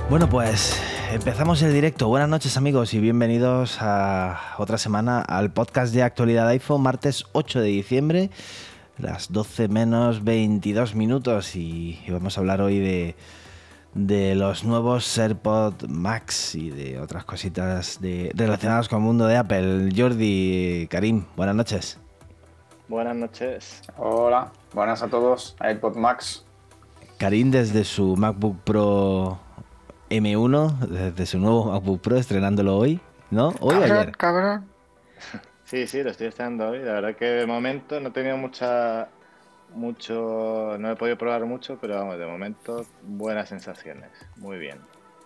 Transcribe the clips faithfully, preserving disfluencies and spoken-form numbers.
Bueno, pues empezamos el directo. Buenas noches, amigos, y bienvenidos a otra semana al podcast de actualidad iPhone, martes ocho de diciembre, las doce menos veintidós minutos, y, y vamos a hablar hoy de, de los nuevos AirPods Max y de otras cositas de, relacionadas con el mundo de Apple. Jordi, Karim, buenas noches. Buenas noches. Hola, buenas a todos. AirPod Max. Karim desde su MacBook Pro M uno, desde su nuevo MacBook Pro, estrenándolo hoy, ¿no? ¿Hoy o ayer? Cabrón. Sí, sí, lo estoy estrenando hoy. La verdad que de momento no he tenido mucha, mucho, no he podido probar mucho, pero vamos, de momento buenas sensaciones. Muy bien.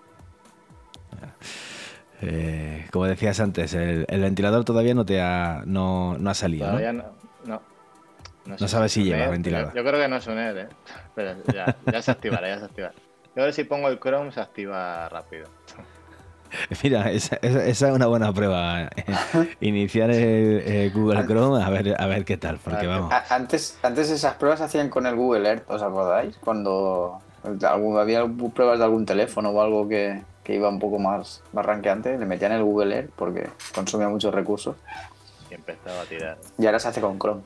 Eh, como decías antes, el, el ventilador todavía no te ha, no, no ha salido, Todavía ¿no? no, no. No, No sé sabes si es un lleva Air. ventilador. Yo, yo creo que no es un Air, ¿eh? Pero ya, ya se activará, ya se activará. Yo a ver si pongo el Chrome se activa rápido. Mira, esa, esa- esa es una buena prueba. eh, Iniciar el, eh, Google Chrome a ver, a ver qué tal, A porque ver qué vamos. tal. A- Antes, antes esas pruebas se hacían con el Google Earth, ¿os acordáis? Cuando algún- había algún- pruebas de algún teléfono o algo que, que iba un poco más, más rankeante, le metían el Google Earth porque consumía muchos recursos. Y empezaba a tirar. Y ahora se hace con Chrome.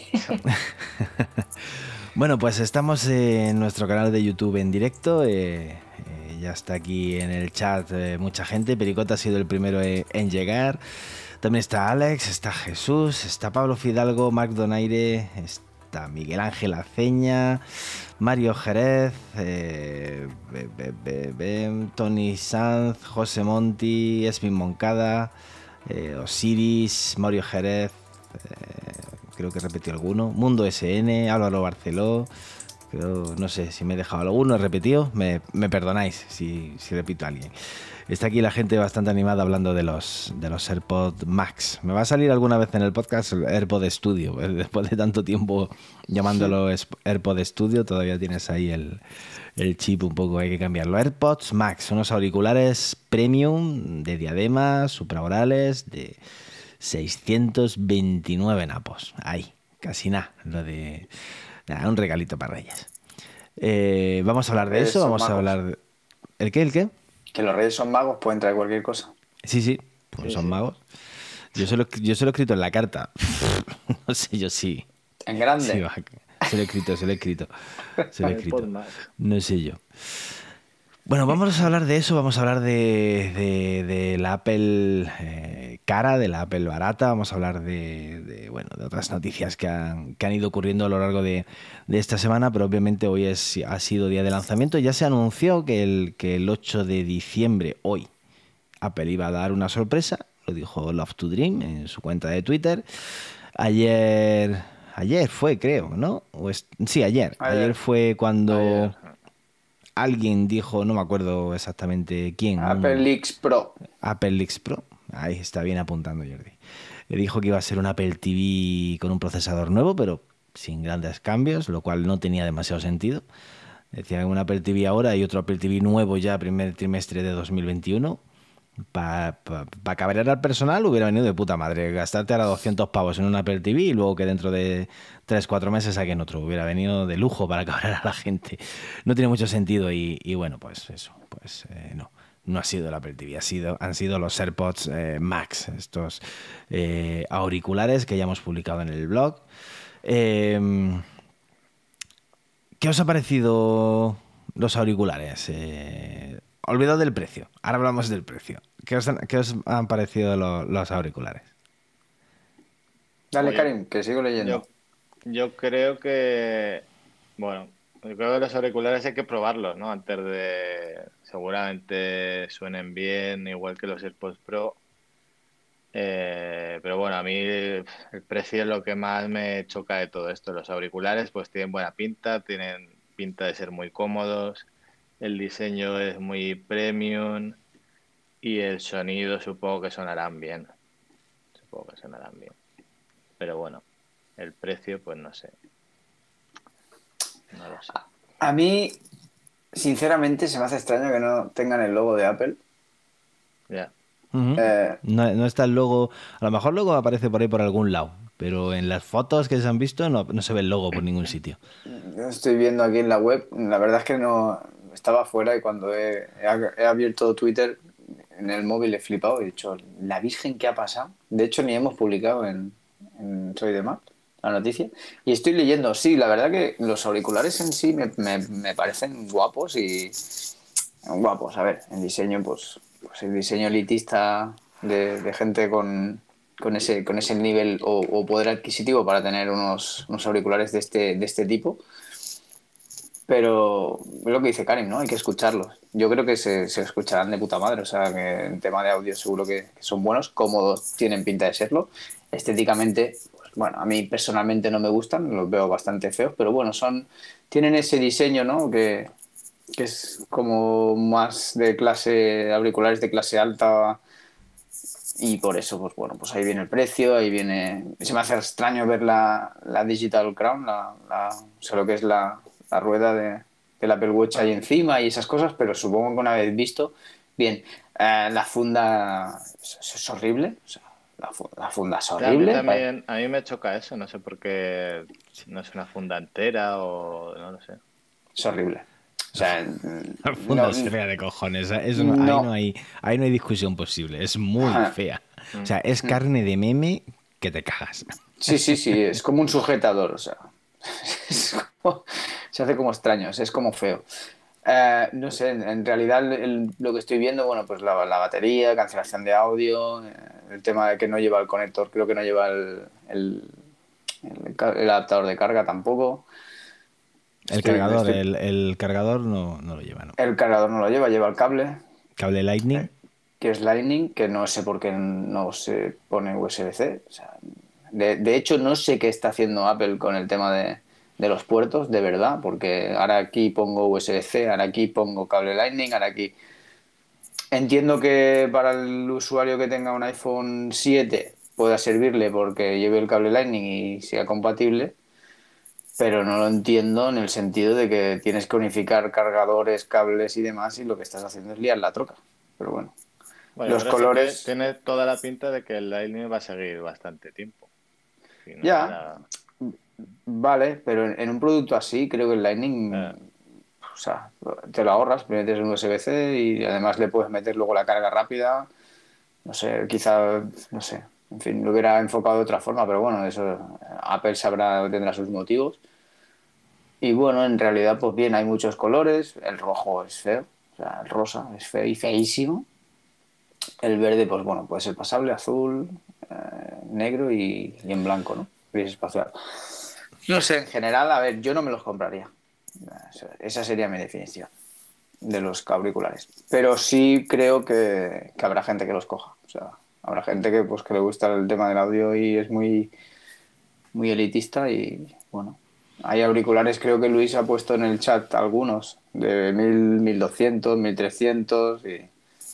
Bueno, pues estamos en nuestro canal de YouTube en directo. eh, eh, ya está aquí en el chat eh, mucha gente. Pericota ha sido el primero en, en llegar. También está Alex, está Jesús, está Pablo Fidalgo, Marc Donaire, está Miguel Ángel Aceña, Mario Jerez, eh, be- be- be- be- Tony Sanz, José Monti, Esmin Moncada, eh, Osiris, Mario Jerez. eh, Creo que repetí alguno. Mundo S N, Álvaro Barceló. Creo, no sé si me he dejado alguno, he repetido. Me, me perdonáis si, si repito a alguien. Está aquí la gente bastante animada hablando de los, de los AirPods Max. Me va a salir alguna vez en el podcast el AirPod Studio. Después de tanto tiempo llamándolo AirPod Studio, todavía tienes ahí el, el chip un poco, hay que cambiarlo. AirPods Max, unos auriculares premium de diadema, supraorales, de seiscientos veintinueve napos. Ahí, casi nada. Lo de. Nada, un regalito para Reyes. Eh, vamos a hablar de Reyes eso. son Vamos a magos. hablar. De... ¿El qué? ¿El qué? Que los reyes son magos, pueden traer cualquier cosa. Sí, sí. Pues Sí, son sí. magos. Yo se, lo, yo se lo he escrito en la carta. No sé yo sí. En grande. Sí, va. Se lo he escrito, se lo he escrito. Se lo he escrito. AirPod Max. No sé yo. Bueno, vamos a hablar de eso, vamos a hablar de, de, de la Apple eh, cara, de la Apple barata, vamos a hablar de, de, bueno, de otras noticias que han, que han ido ocurriendo a lo largo de, de esta semana, pero obviamente hoy es, ha sido día de lanzamiento. Ya se anunció que el, que el ocho de diciembre, hoy, Apple iba a dar una sorpresa, lo dijo Love to Dream en su cuenta de Twitter. Ayer, ayer fue, creo, ¿no? O es, sí, ayer. ayer. Ayer. fue cuando... Ayer. Alguien dijo, no me acuerdo exactamente quién. Apple un- Leaks Pro. Apple Leaks Pro. Ahí está bien apuntando, Jordi. Le dijo que iba a ser un Apple T V con un procesador nuevo, pero sin grandes cambios, lo cual no tenía demasiado sentido. Decía que un Apple T V ahora y otro Apple T V nuevo ya primer trimestre de dos mil veintiuno. Para pa, pa cabrear al personal hubiera venido de puta madre. Gastarte ahora doscientos pavos en un Apple T V y luego que dentro de tres cuatro meses saquen otro. Hubiera venido de lujo para cabrear a la gente. No tiene mucho sentido y, y bueno, pues eso. Pues eh, no. No ha sido el Apple T V, ha sido, han sido los AirPods eh, Max, estos eh, auriculares que ya hemos publicado en el blog. Eh, ¿Qué os ha parecido los auriculares? Eh, olvidado del precio. Ahora hablamos del precio. ¿Qué os han, qué os han parecido lo- los auriculares? Dale, Oye, Karim, que sigo leyendo. Yo, yo creo que, bueno, yo creo que los auriculares hay que probarlos, ¿no? Antes de, seguramente suenen bien, igual que los AirPods Pro. Eh, pero bueno, a mí el precio es lo que más me choca de todo esto. Los auriculares pues tienen buena pinta, tienen pinta de ser muy cómodos, el diseño es muy premium y el sonido supongo que sonarán bien. Supongo que sonarán bien. Pero bueno, el precio pues no sé. No lo sé. A mí, sinceramente, se me hace extraño que no tengan el logo de Apple. Ya. Ujú. Eh, No, no está el logo. A lo mejor luego aparece por ahí por algún lado, pero en las fotos que se han visto no, no se ve el logo por ningún sitio. yo estoy viendo aquí en la web, la verdad es que no estaba fuera y cuando he, he- he abierto Twitter en el móvil he flipado y he dicho, la Virgen, ¿qué ha pasado? De hecho, ni hemos publicado en, en Soy de Mac la noticia. Y estoy leyendo, sí, la verdad que los auriculares en sí me, me- me parecen guapos y guapos. A ver, en diseño, pues, pues el diseño elitista de, de gente con, con ese, con ese nivel o, o poder adquisitivo para tener unos, unos auriculares de este, de este tipo. Pero es lo que dice Karim, ¿no? Hay que escucharlos. Yo creo que se, se escucharán de puta madre. O sea, que en tema de audio seguro que, que son buenos, cómodos, tienen pinta de serlo. Estéticamente, pues, bueno, a mí personalmente no me gustan, los veo bastante feos, pero bueno, son, tienen ese diseño, ¿no? Que, que es como más de clase, auriculares de clase alta y por eso, pues bueno, pues ahí viene el precio, ahí viene... Se me hace extraño ver la, la Digital Crown, la, la, o sea, lo que es la, la rueda de, del Apple Watch ahí Bueno, encima y esas cosas, pero supongo que una vez visto, bien, eh, la funda es, es horrible, o sea, la, fu- la funda es sí, a mí horrible, pa- también, a mí me choca eso, no sé por qué no es una funda entera o no lo sé. es horrible. O sea, La funda no, es fea de cojones. ¿Eh? Eso no, ahí, no no, hay, ahí no hay discusión posible. Es muy fea. O sea, es carne de meme que te cagas. sí, sí, sí, es como un sujetador, o sea, es como- se hace como extraño, es como feo. Eh, no sé, en, en realidad el- lo que estoy viendo, bueno, pues la, la batería, cancelación de audio, eh, el tema de que no lleva el conector, creo que no lleva el, el- el ca- el adaptador de carga tampoco. El Estoy, cargador, estoy- el, el cargador no, no lo lleva, ¿no? el cargador no lo lleva, lleva el cable, Cable Lightning. que es Lightning, que no sé por qué no se pone U S B-C. O sea, de, de hecho, no sé qué está haciendo Apple con el tema de, de los puertos, de verdad, porque ahora aquí pongo U S B-C, ahora aquí pongo cable Lightning, ahora aquí... Entiendo que para el usuario que tenga un iPhone siete pueda servirle porque lleve el cable Lightning y sea compatible, pero no lo entiendo en el sentido de que tienes que unificar cargadores, cables y demás y lo que estás haciendo es liar la troca. Pero bueno, Bueno, los pero eso tiene, colores, tiene toda la pinta de que el Lightning va a seguir bastante tiempo. Si no, ya, ahora, vale, pero en, en un producto así creo que el Lightning, eh, o sea, te lo ahorras, le metes un U S B-C y además le puedes meter luego la carga rápida. No sé, quizá, no sé, en fin, lo hubiera enfocado de otra forma, pero bueno, eso Apple sabrá, tendrá sus motivos. Y bueno, en realidad, pues bien, hay muchos colores. El rojo es feo, o sea, el rosa es feo y feísimo. El verde, pues bueno, puede ser pasable, azul, eh, negro y, y en blanco, ¿no? Gris espacial. No sé, en general, a ver, yo no me los compraría. Esa sería mi definición de los auriculares. Pero sí creo que, que habrá gente que los coja. O sea, habrá gente que, pues, que le gusta el tema del audio y es muy, muy elitista y bueno. Hay auriculares, creo que Luis ha puesto en el chat algunos de mil, mil doscientos, mil trescientos y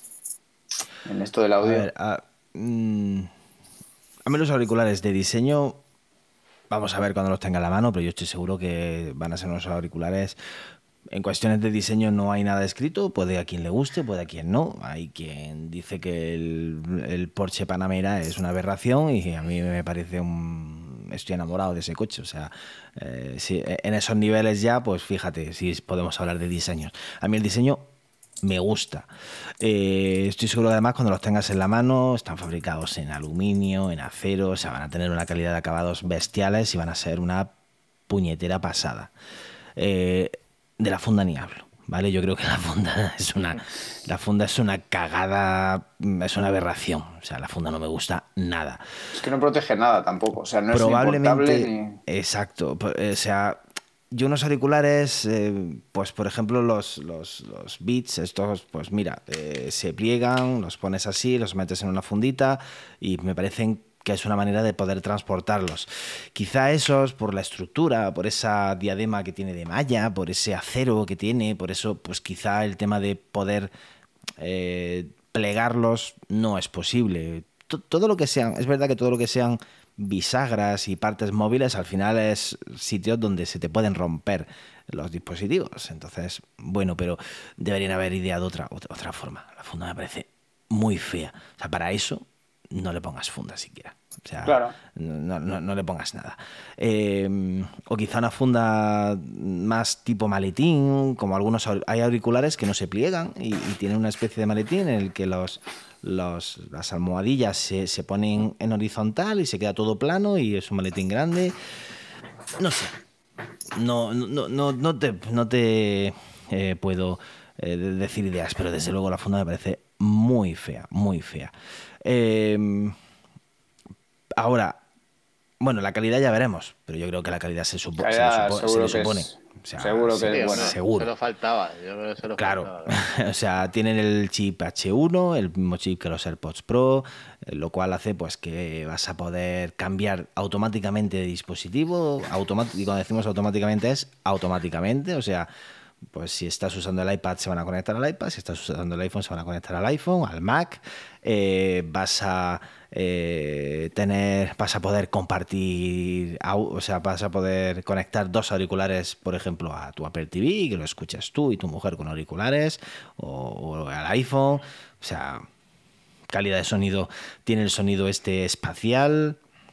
en esto del A audio. ver, a, mm, a mí los auriculares de diseño, vamos a ver cuando los tenga en la mano, pero yo estoy seguro que van a ser unos auriculares. En cuestiones de diseño no hay nada escrito, puede a quien le guste, puede a quien no. Hay quien dice que el, el Porsche Panamera es una aberración y a mí me parece un... Estoy enamorado de ese coche, o sea, eh, si, en esos niveles ya, pues fíjate, si podemos hablar de diseños. A mí el diseño me gusta. Eh, estoy seguro que además cuando los tengas en la mano están fabricados en aluminio, en acero, o sea, van a tener una calidad de acabados bestiales y van a ser una puñetera pasada. Eh, de la funda ni hablo, ¿vale? Yo creo que la funda es una, la funda es una cagada, es una aberración. O sea, la funda no me gusta nada. Es que no protege nada tampoco. O sea, no es ni portable Probablemente, ni... exacto. po- O sea, yo unos auriculares, eh, pues por ejemplo los, los, los Beats, estos, pues mira, eh, se pliegan, los pones así, los metes en una fundita y me parecen que es una manera de poder transportarlos. Quizá esos, por la estructura, por esa diadema que tiene de malla, por ese acero que tiene, por eso, pues quizá el tema de poder eh, plegarlos no es posible. To- Todo lo que sean, es verdad que todo lo que sean bisagras y partes móviles al final es sitios donde se te pueden romper los dispositivos. Entonces, bueno, pero deberían haber ideado otra, otra, otra forma. La funda me parece muy fea. O sea, para eso no le pongas funda siquiera. O sea, Claro. no, no, no le pongas nada. Eh, o quizá una funda más tipo maletín, como algunos aur- hay auriculares que no se pliegan y, y tienen una especie de maletín en el que los, los, las almohadillas se, se ponen en horizontal y se queda todo plano y es un maletín grande. No sé. No, no, no, no te, no te eh, puedo eh, decir ideas, pero desde luego la funda me parece muy fea, muy fea. Eh, ahora, bueno, la calidad ya veremos, pero yo creo que la calidad se, supo- se, le, Calidad, supo- se seguro le que supone. es- O sea, seguro que se- es Sí, buena. hombre, seguro. solo faltaba. Yo creo que solo Claro, faltaba. o sea, tienen el chip hache uno, el mismo chip que los AirPods Pro, eh, lo cual hace pues que vas a poder cambiar automáticamente de dispositivo. Automat- y cuando decimos automáticamente es automáticamente, o sea, pues si estás usando el iPad se van a conectar al iPad, si estás usando el iPhone se van a conectar al iPhone, al Mac, eh, vas a eh, tener, vas a poder compartir, au- o sea, vas a poder conectar dos auriculares, por ejemplo, a tu Apple T V, que lo escuchas tú y tu mujer con auriculares, o, o al iPhone, o sea, calidad de sonido, tiene el sonido este espacial.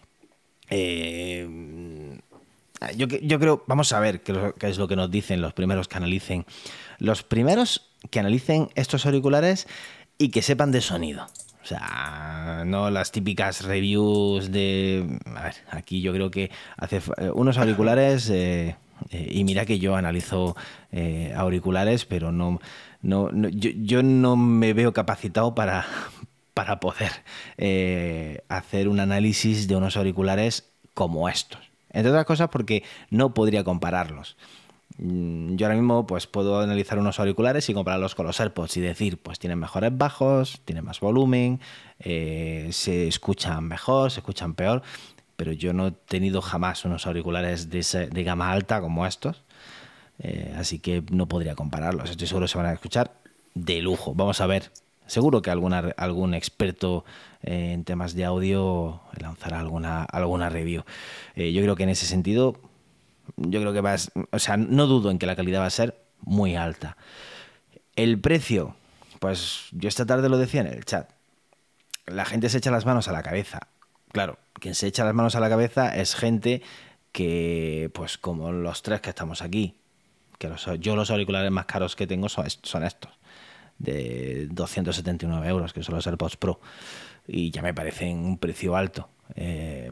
Eh, yo, yo creo, vamos a ver qué, lo- qué es lo que nos dicen los primeros que analicen. Los primeros que analicen estos auriculares y que sepan de sonido. O sea, no las típicas reviews de... A ver, aquí yo creo que hace fa- eh, unos auriculares... eh, eh, y mira que yo analizo eh, auriculares, pero no, no, no- yo, yo no me veo capacitado para, para poder eh, hacer un análisis de unos auriculares como estos. Entre otras cosas porque no podría compararlos. Mm, Yo ahora mismo pues puedo analizar unos auriculares y compararlos con los AirPods y decir, pues tienen mejores bajos, tienen más volumen, eh, se escuchan mejor, se escuchan peor, pero yo no he tenido jamás unos auriculares de, ese- de gama alta como estos, eh, así que no podría compararlos. Estoy seguro que se van a escuchar de lujo. Vamos a ver. Seguro que alguna, algún experto eh, en temas de audio lanzará alguna, alguna review. Eh, yo creo que en ese sentido, yo creo que va a, s- o sea, no dudo en que la calidad va a ser muy alta. El precio, pues yo esta tarde lo decía en el chat. La gente se echa las manos a la cabeza. Claro, quien se echa las manos a la cabeza es gente que, pues como los tres que estamos aquí, que los, yo los auriculares más caros que tengo son, est- son estos, de doscientos setenta y nueve euros, que son los AirPods Pro, y ya me parecen un precio alto. Eh,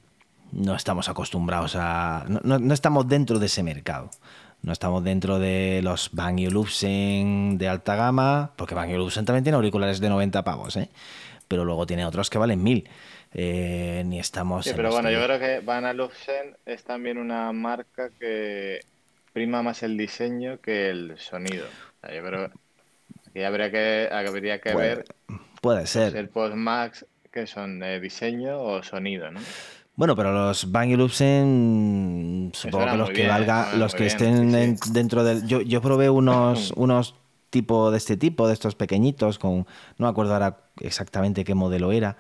no estamos acostumbrados a... No, no, no estamos dentro de ese mercado. No estamos dentro de los Bang y Olufsen de alta gama, porque Bang y Olufsen también tiene auriculares de noventa pavos, ¿eh? Pero luego tiene otros que valen mil. Eh, ni estamos Sí, en pero bueno, yo este... creo que Van Alufsen es también una marca que prima más el diseño que el sonido. O sea, yo creo que habría que, habría que Puede, ver puede los ser. AirPods Max que son de diseño o sonido, ¿no? Bueno, pero los Bang y Olufsen, Que supongo que suenan los muy que bien, valga, suenan los muy que bien, sí, estén sí. en- dentro del... Yo, yo probé unos, unos tipo de este tipo, de estos pequeñitos, con no me acuerdo ahora exactamente qué modelo era,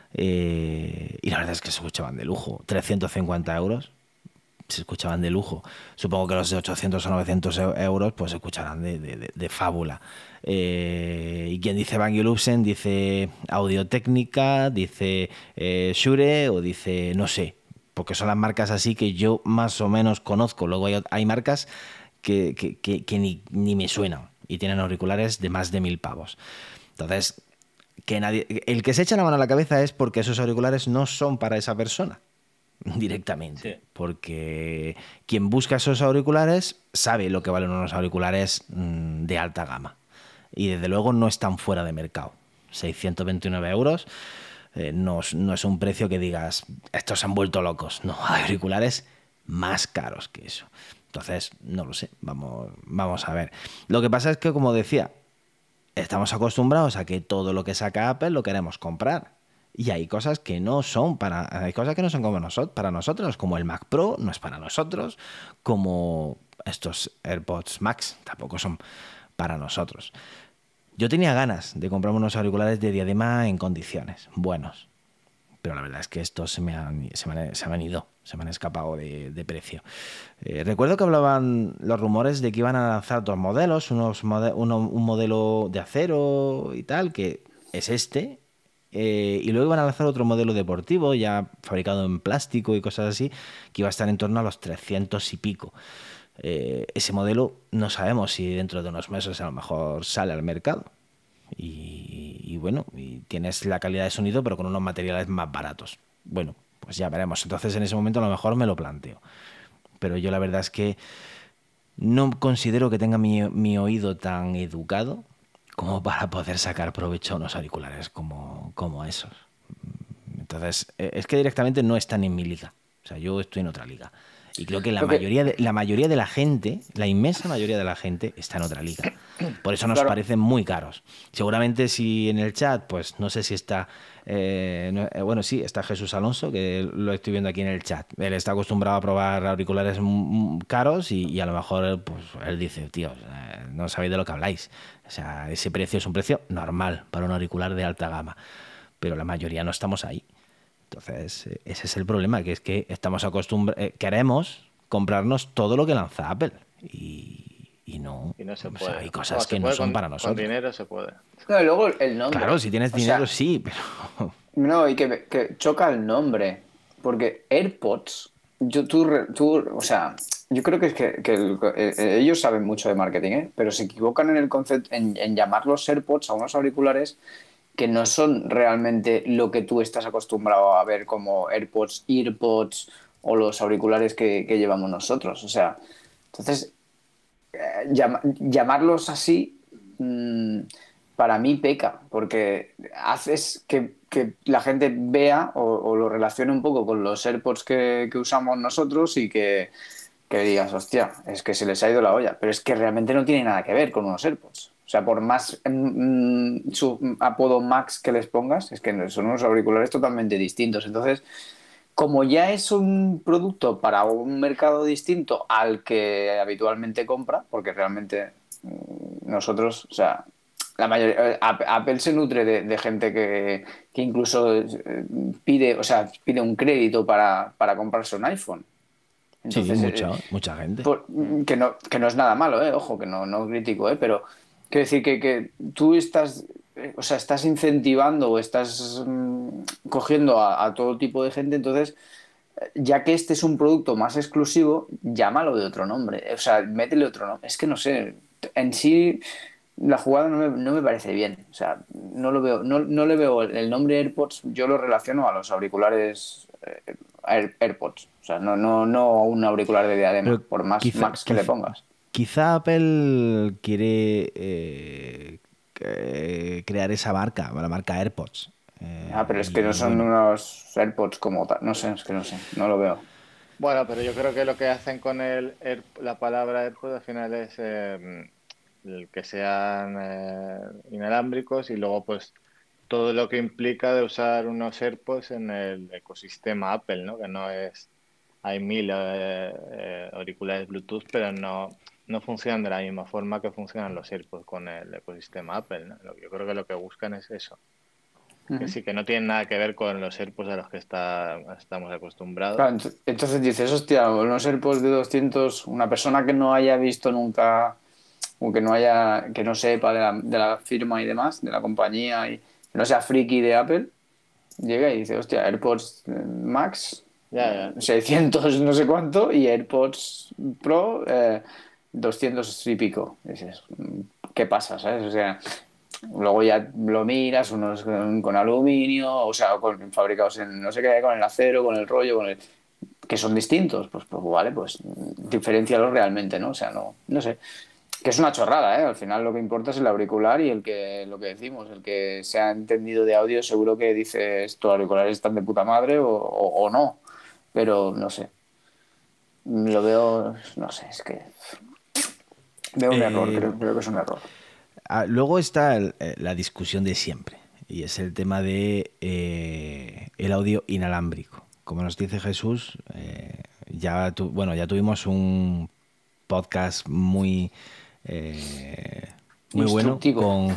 eh, y la verdad es que se escuchaban de lujo. trescientos cincuenta euros, se escuchaban de lujo. Supongo que los de ochocientos o novecientos eu- euros pues se escucharán de, de- de- de fábula. Eh, y quien dice Bang y Olufsen dice Audio-Técnica, dice eh, Shure o dice no sé, porque son las marcas así que yo más o menos conozco. Luego hay, hay marcas que, que- que- que ni, ni me suenan y tienen auriculares de más de mil pavos. Entonces, que nadie, el que se echa la mano a la cabeza es porque esos auriculares no son para esa persona directamente, Sí. porque quien busca esos auriculares sabe lo que valen unos auriculares mm, de alta gama y desde luego no están fuera de mercado. seiscientos veintinueve euros eh, no, es- no es un precio que digas estos se han vuelto locos. No, hay auriculares más caros que eso. Entonces, no lo sé, vamos, vamos a ver. Lo que pasa es que, como decía, estamos acostumbrados a que todo lo que saca Apple lo queremos comprar. Y hay cosas que no son para, hay cosas que no son como nosotros, para nosotros, como el Mac Pro no es para nosotros, como estos AirPods Max tampoco son para nosotros. Yo tenía ganas de comprarme unos auriculares de diadema en condiciones, buenos. Pero la verdad es que estos se me han, se me han, se me han ido, se me han escapado de, de precio. Eh, recuerdo que hablaban los rumores de que iban a lanzar dos modelos, unos mode- uno- un modelo de acero y tal, que es este, eh, y luego iban a lanzar otro modelo deportivo ya fabricado en plástico y cosas así, que iba a estar en torno a los trescientos y pico. Eh, ese modelo no sabemos si dentro de unos meses a lo mejor sale al mercado. Y, y bueno, y tienes la calidad de sonido pero con unos materiales más baratos. Bueno, pues ya veremos. Entonces en ese momento a lo mejor me lo planteo. Pero yo la verdad es que no considero que tenga mi, mi oído tan educado como para poder sacar provecho a unos auriculares como, como esos. Entonces, es que directamente no están en mi liga. O sea, yo estoy en otra liga. Y creo que la, Creo que- mayoría de, la mayoría de la gente, la inmensa mayoría de la gente, está en otra liga. Por eso nos Claro. parecen muy caros. Seguramente si en el chat, pues no sé si está... eh, no- eh, bueno, sí, está Jesús Alonso, que lo estoy viendo aquí en el chat. Él está acostumbrado a probar auriculares mm, caros y, y a lo mejor pues él dice, tío, eh, no sabéis de lo que habláis. O sea, ese precio es un precio normal para un auricular de alta gama. Pero la mayoría no estamos ahí. Entonces, eh, ese es el problema, que es que estamos acostumbrados, eh, queremos comprarnos todo lo que lanza Apple y, y no, Y no se o puede. sea, hay No, cosas se que no puede son con, para con nosotros. dinero se puede. No, y luego el nombre. Claro, si tienes O dinero sea, sí, pero no, y que, que choca el nombre. Porque AirPods, yo, tú, re- tú, o sea, yo creo que, es que, que el- eh, eh, ellos saben mucho de marketing, ¿eh? Pero se equivocan en el concepto, en, en llamar los AirPods a unos auriculares que no son realmente lo que tú estás acostumbrado a ver como AirPods, EarPods o los auriculares que, que llevamos nosotros. O sea, entonces eh, llama- llamarlos así, mmm, para mí peca, porque haces que, que la gente vea o, o lo relacione un poco con los AirPods que, que usamos nosotros y que, que digas, hostia, es que se les ha ido la olla, pero es que realmente no tiene nada que ver con unos AirPods. O sea, por más mm, su apodo Max que les pongas, es que son unos auriculares totalmente distintos. Entonces, como ya es un producto para un mercado distinto al que habitualmente compra, porque realmente mm, nosotros, o sea, la mayoría, eh, Ap- Apple se nutre de, de gente que, que incluso eh, pide, o sea, pide un crédito para, para comprarse un iPhone. sí, Entonces, eh, mucha, mucha gente. por- Mm. que no, que no es nada malo, ¿eh? Ojo, que no, no critico, ¿eh? Pero quiero decir que, que tú estás, eh, o sea, estás incentivando o estás mm, cogiendo a, a todo tipo de gente, entonces, eh, ya que este es un producto más exclusivo, llámalo de otro nombre, o sea, métele otro nombre. Es que no sé, en sí la jugada no me, no me parece bien, o sea, no lo veo, no, no le veo el nombre AirPods, yo lo relaciono a los auriculares eh, Air- AirPods. O sea, no, no, no un auricular de diadema, Pero por más quizá, Max que le quiz- pongas. quizá Apple quiere eh, que- crear esa marca, la marca AirPods. Ah, pero Eh, es que no y son bueno, unos AirPods como tal. No sé, es que no sé, no lo veo. Bueno, pero yo creo que lo que hacen con el, Air- la palabra AirPod al final es eh, el que sean eh, inalámbricos y luego pues todo lo que implica de usar unos AirPods en el ecosistema Apple, ¿no? Que no es, hay mil eh, eh, auriculares Bluetooth, pero no, no funcionan de la misma forma que funcionan los AirPods con el ecosistema Apple, ¿no? Lo- Yo creo que lo que buscan es eso, que Ujú. sí, que no tienen nada que ver con los AirPods a los que está, estamos Claro, acostumbrados. ent- entonces dices, hostia, unos AirPods de doscientos, una persona que no haya visto nunca, o que no haya, que no sepa de la, de la firma y demás, de la compañía, y que no sea friki de Apple, llega y dice, hostia, AirPods eh, Max, Ya, eh, ya. seiscientos no sé cuánto, y AirPods Pro, eh, doscientos y pico. Dices, mm, ¿qué pasa, sabes? O sea, luego ya lo miras, unos con, con aluminio, o sea, con, fabricados en no sé qué, con el acero, con el rollo, con el, que son distintos, pues, pues vale, pues diferencialos realmente, ¿no? O sea, no, no sé. Que es una chorrada, ¿eh? Al final lo que importa es el auricular y el que, lo que decimos, el que se ha entendido de audio seguro que dice estos auriculares están de puta madre o, o, o no, pero no sé. Lo veo, no sé, es que veo un error, eh, creo, creo que es un error. ah, luego está el- eh, la discusión de siempre, y es el tema de eh, el audio inalámbrico. Como nos dice Jesús, eh, ya, tu- bueno, ya tuvimos un podcast muy, eh, muy bueno Instructivo. con,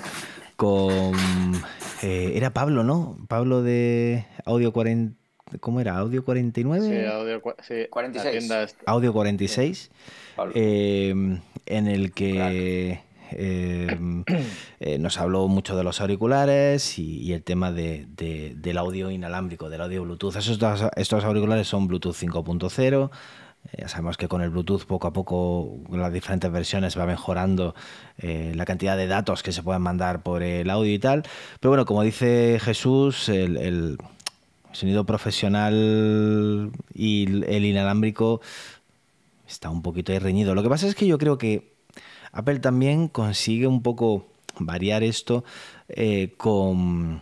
con eh, era Pablo, ¿no? Pablo de Audio cuarenta, ¿cómo era? ¿Audio Sí, cuarenta y nueve? audio, cua- sí, cuarenta y la seis tienda está, Audio sí. cuarenta y seis, Pablo. eh, en el Crack. que eh, eh, nos habló mucho de los auriculares y, y el tema de, de, del audio inalámbrico, del audio Bluetooth. Esos dos, estos auriculares son Bluetooth cinco punto cero. Eh, ya sabemos que con el Bluetooth poco a poco, con las diferentes versiones, va mejorando eh, la cantidad de datos que se pueden mandar por el audio y tal. Pero bueno, como dice Jesús, el, el sonido profesional y el inalámbrico está un poquito ahí reñido. Lo que pasa es que yo creo que Apple también consigue un poco variar esto eh, con,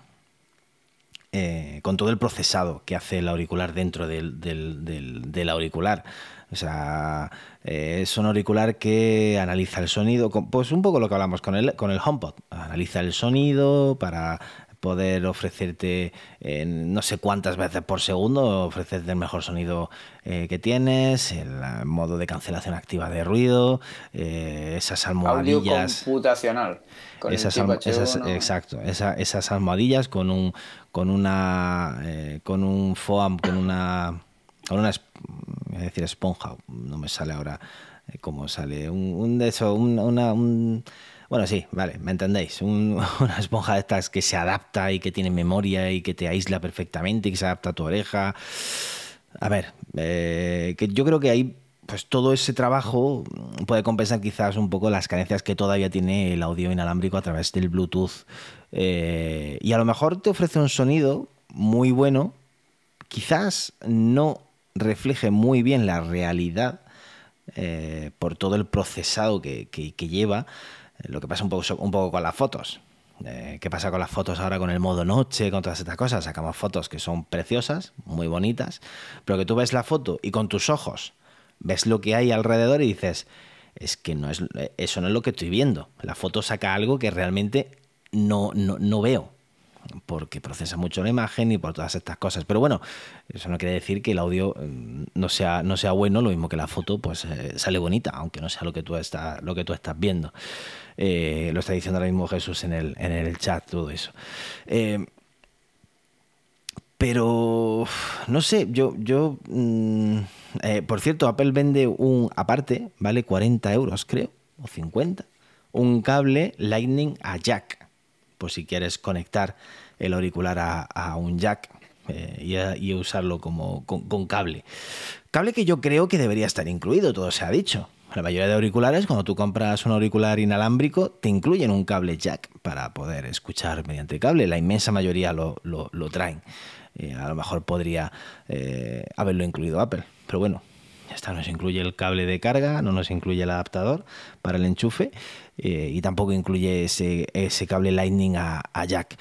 eh, con todo el procesado que hace el auricular dentro del, del, del, del auricular. O sea, eh, es un auricular que analiza el sonido, pues un poco lo que hablamos con el, con el HomePod. Analiza el sonido para poder ofrecerte eh, no sé cuántas veces por segundo, ofrecerte el mejor sonido eh, que tienes, el modo de cancelación activa de ruido, eh, esas almohadillas. Audio computacional. Con esas, el chip almo esas H uno. Exacto, esa, esas almohadillas con un con una eh, con un foam, con una con una voy a decir esponja, no me sale ahora eh, cómo sale, un, un de eso, un, una un Bueno, sí, vale, me entendéis. Un, una esponja de estas que se adapta y que tiene memoria y que te aísla perfectamente y que se adapta a tu oreja. A ver, eh, que yo creo que ahí pues todo ese trabajo puede compensar quizás un poco las carencias que todavía tiene el audio inalámbrico a través del Bluetooth. Eh, y a lo mejor te ofrece un sonido muy bueno, quizás no refleje muy bien la realidad eh, por todo el procesado que, que, que lleva. Lo que pasa un poco, un poco con las fotos. Eh, ¿Qué pasa con las fotos ahora con el modo noche, con todas estas cosas? Sacamos fotos que son preciosas, muy bonitas, pero que tú ves la foto y con tus ojos ves lo que hay alrededor y dices, es que no es, eso no es lo que estoy viendo. La foto saca algo que realmente no, no, no veo, porque procesa mucho la imagen y por todas estas cosas. Pero bueno, eso no quiere decir que el audio no sea, no sea bueno, lo mismo que la foto pues eh, sale bonita, aunque no sea lo que tú, está, lo que tú estás viendo. Eh, lo está diciendo ahora mismo Jesús en el, en el chat, todo eso. Eh, pero, no sé, yo... yo mmm, eh, por cierto, Apple vende un, aparte, vale cuarenta euros creo, o cincuenta, un cable Lightning a jack, por si quieres conectar el auricular a, a un jack eh, y, a, y usarlo como con, con cable. Cable que yo creo que debería estar incluido, todo se ha dicho. La mayoría de auriculares, cuando tú compras un auricular inalámbrico, te incluyen un cable jack para poder escuchar mediante cable. La inmensa mayoría lo, lo, lo traen. Eh, a lo mejor podría eh, haberlo incluido Apple, pero bueno, ya está, nos incluye el cable de carga, no nos incluye el adaptador para el enchufe eh, y tampoco incluye ese, ese cable Lightning a, a jack.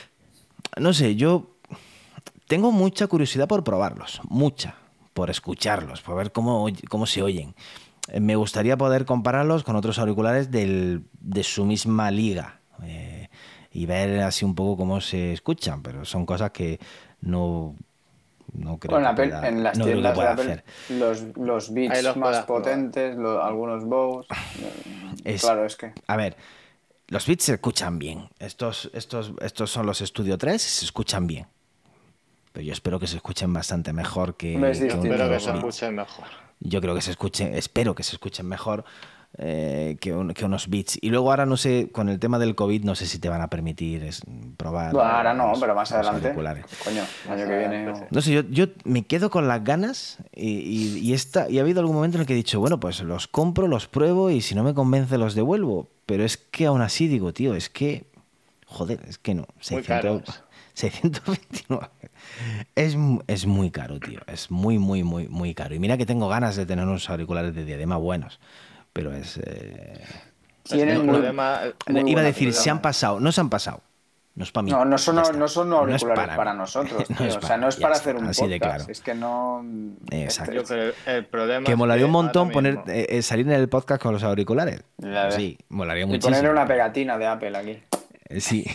No sé, yo tengo mucha curiosidad por probarlos, mucha, por escucharlos, por ver cómo, cómo se oyen. Me gustaría poder compararlos con otros auriculares del, de su misma liga eh, y ver así un poco cómo se escuchan, pero son cosas que no, no creo Bueno, que Apple, pueda, en las no creo que tiendas de pueda Apple, hacer. los, los Ahí Beats los más puedas probar. potentes, lo- algunos Bose. Es, Claro, es que. A ver, los Beats se escuchan bien. Estos, estos, estos son los Studio tres y se escuchan bien. Pero yo espero que se escuchen bastante mejor que, Hombre, es que distinto, un- Espero que unos se Beats. escuchen mejor. Yo creo que se escuchen, espero que se escuchen mejor eh, que, un, que unos Beats. Y luego ahora no sé, con el tema del COVID, no sé si te van a permitir es, probar. Bueno, ahora no, los- pero más los adelante. auriculares. Coño, el año Más que viene. adelante, o- sí. No sé, yo, yo me quedo con las ganas y, y, y, esta, y ha habido algún momento en el que he dicho, bueno, pues los compro, los pruebo y si no me convence los devuelvo. Pero es que aún así digo, tío, es que, joder, es que no. Muy seiscientos, caros. seiscientos veintinueve. Es, es muy caro, tío. Es muy, muy, muy, muy caro. Y mira que tengo ganas de tener unos auriculares de diadema buenos. Pero es... Eh... Tienen el muy- problema, muy Iba a buena decir, pinta. se han pasado. No se han pasado. No es para mí. No, no son, Ya está. no son No es auriculares para, mí. nosotros, No tío. es o sea, para no mí, es ya para está. hacer un Así de podcast. claro. Es que no. Exacto. yo creo que el problema Que es molaría un ahora montón poner, mismo- eh, eh, salir en el podcast con los auriculares. La de- Sí, molaría Y muchísimo. ponerle una pegatina de Apple aquí. Eh, Sí,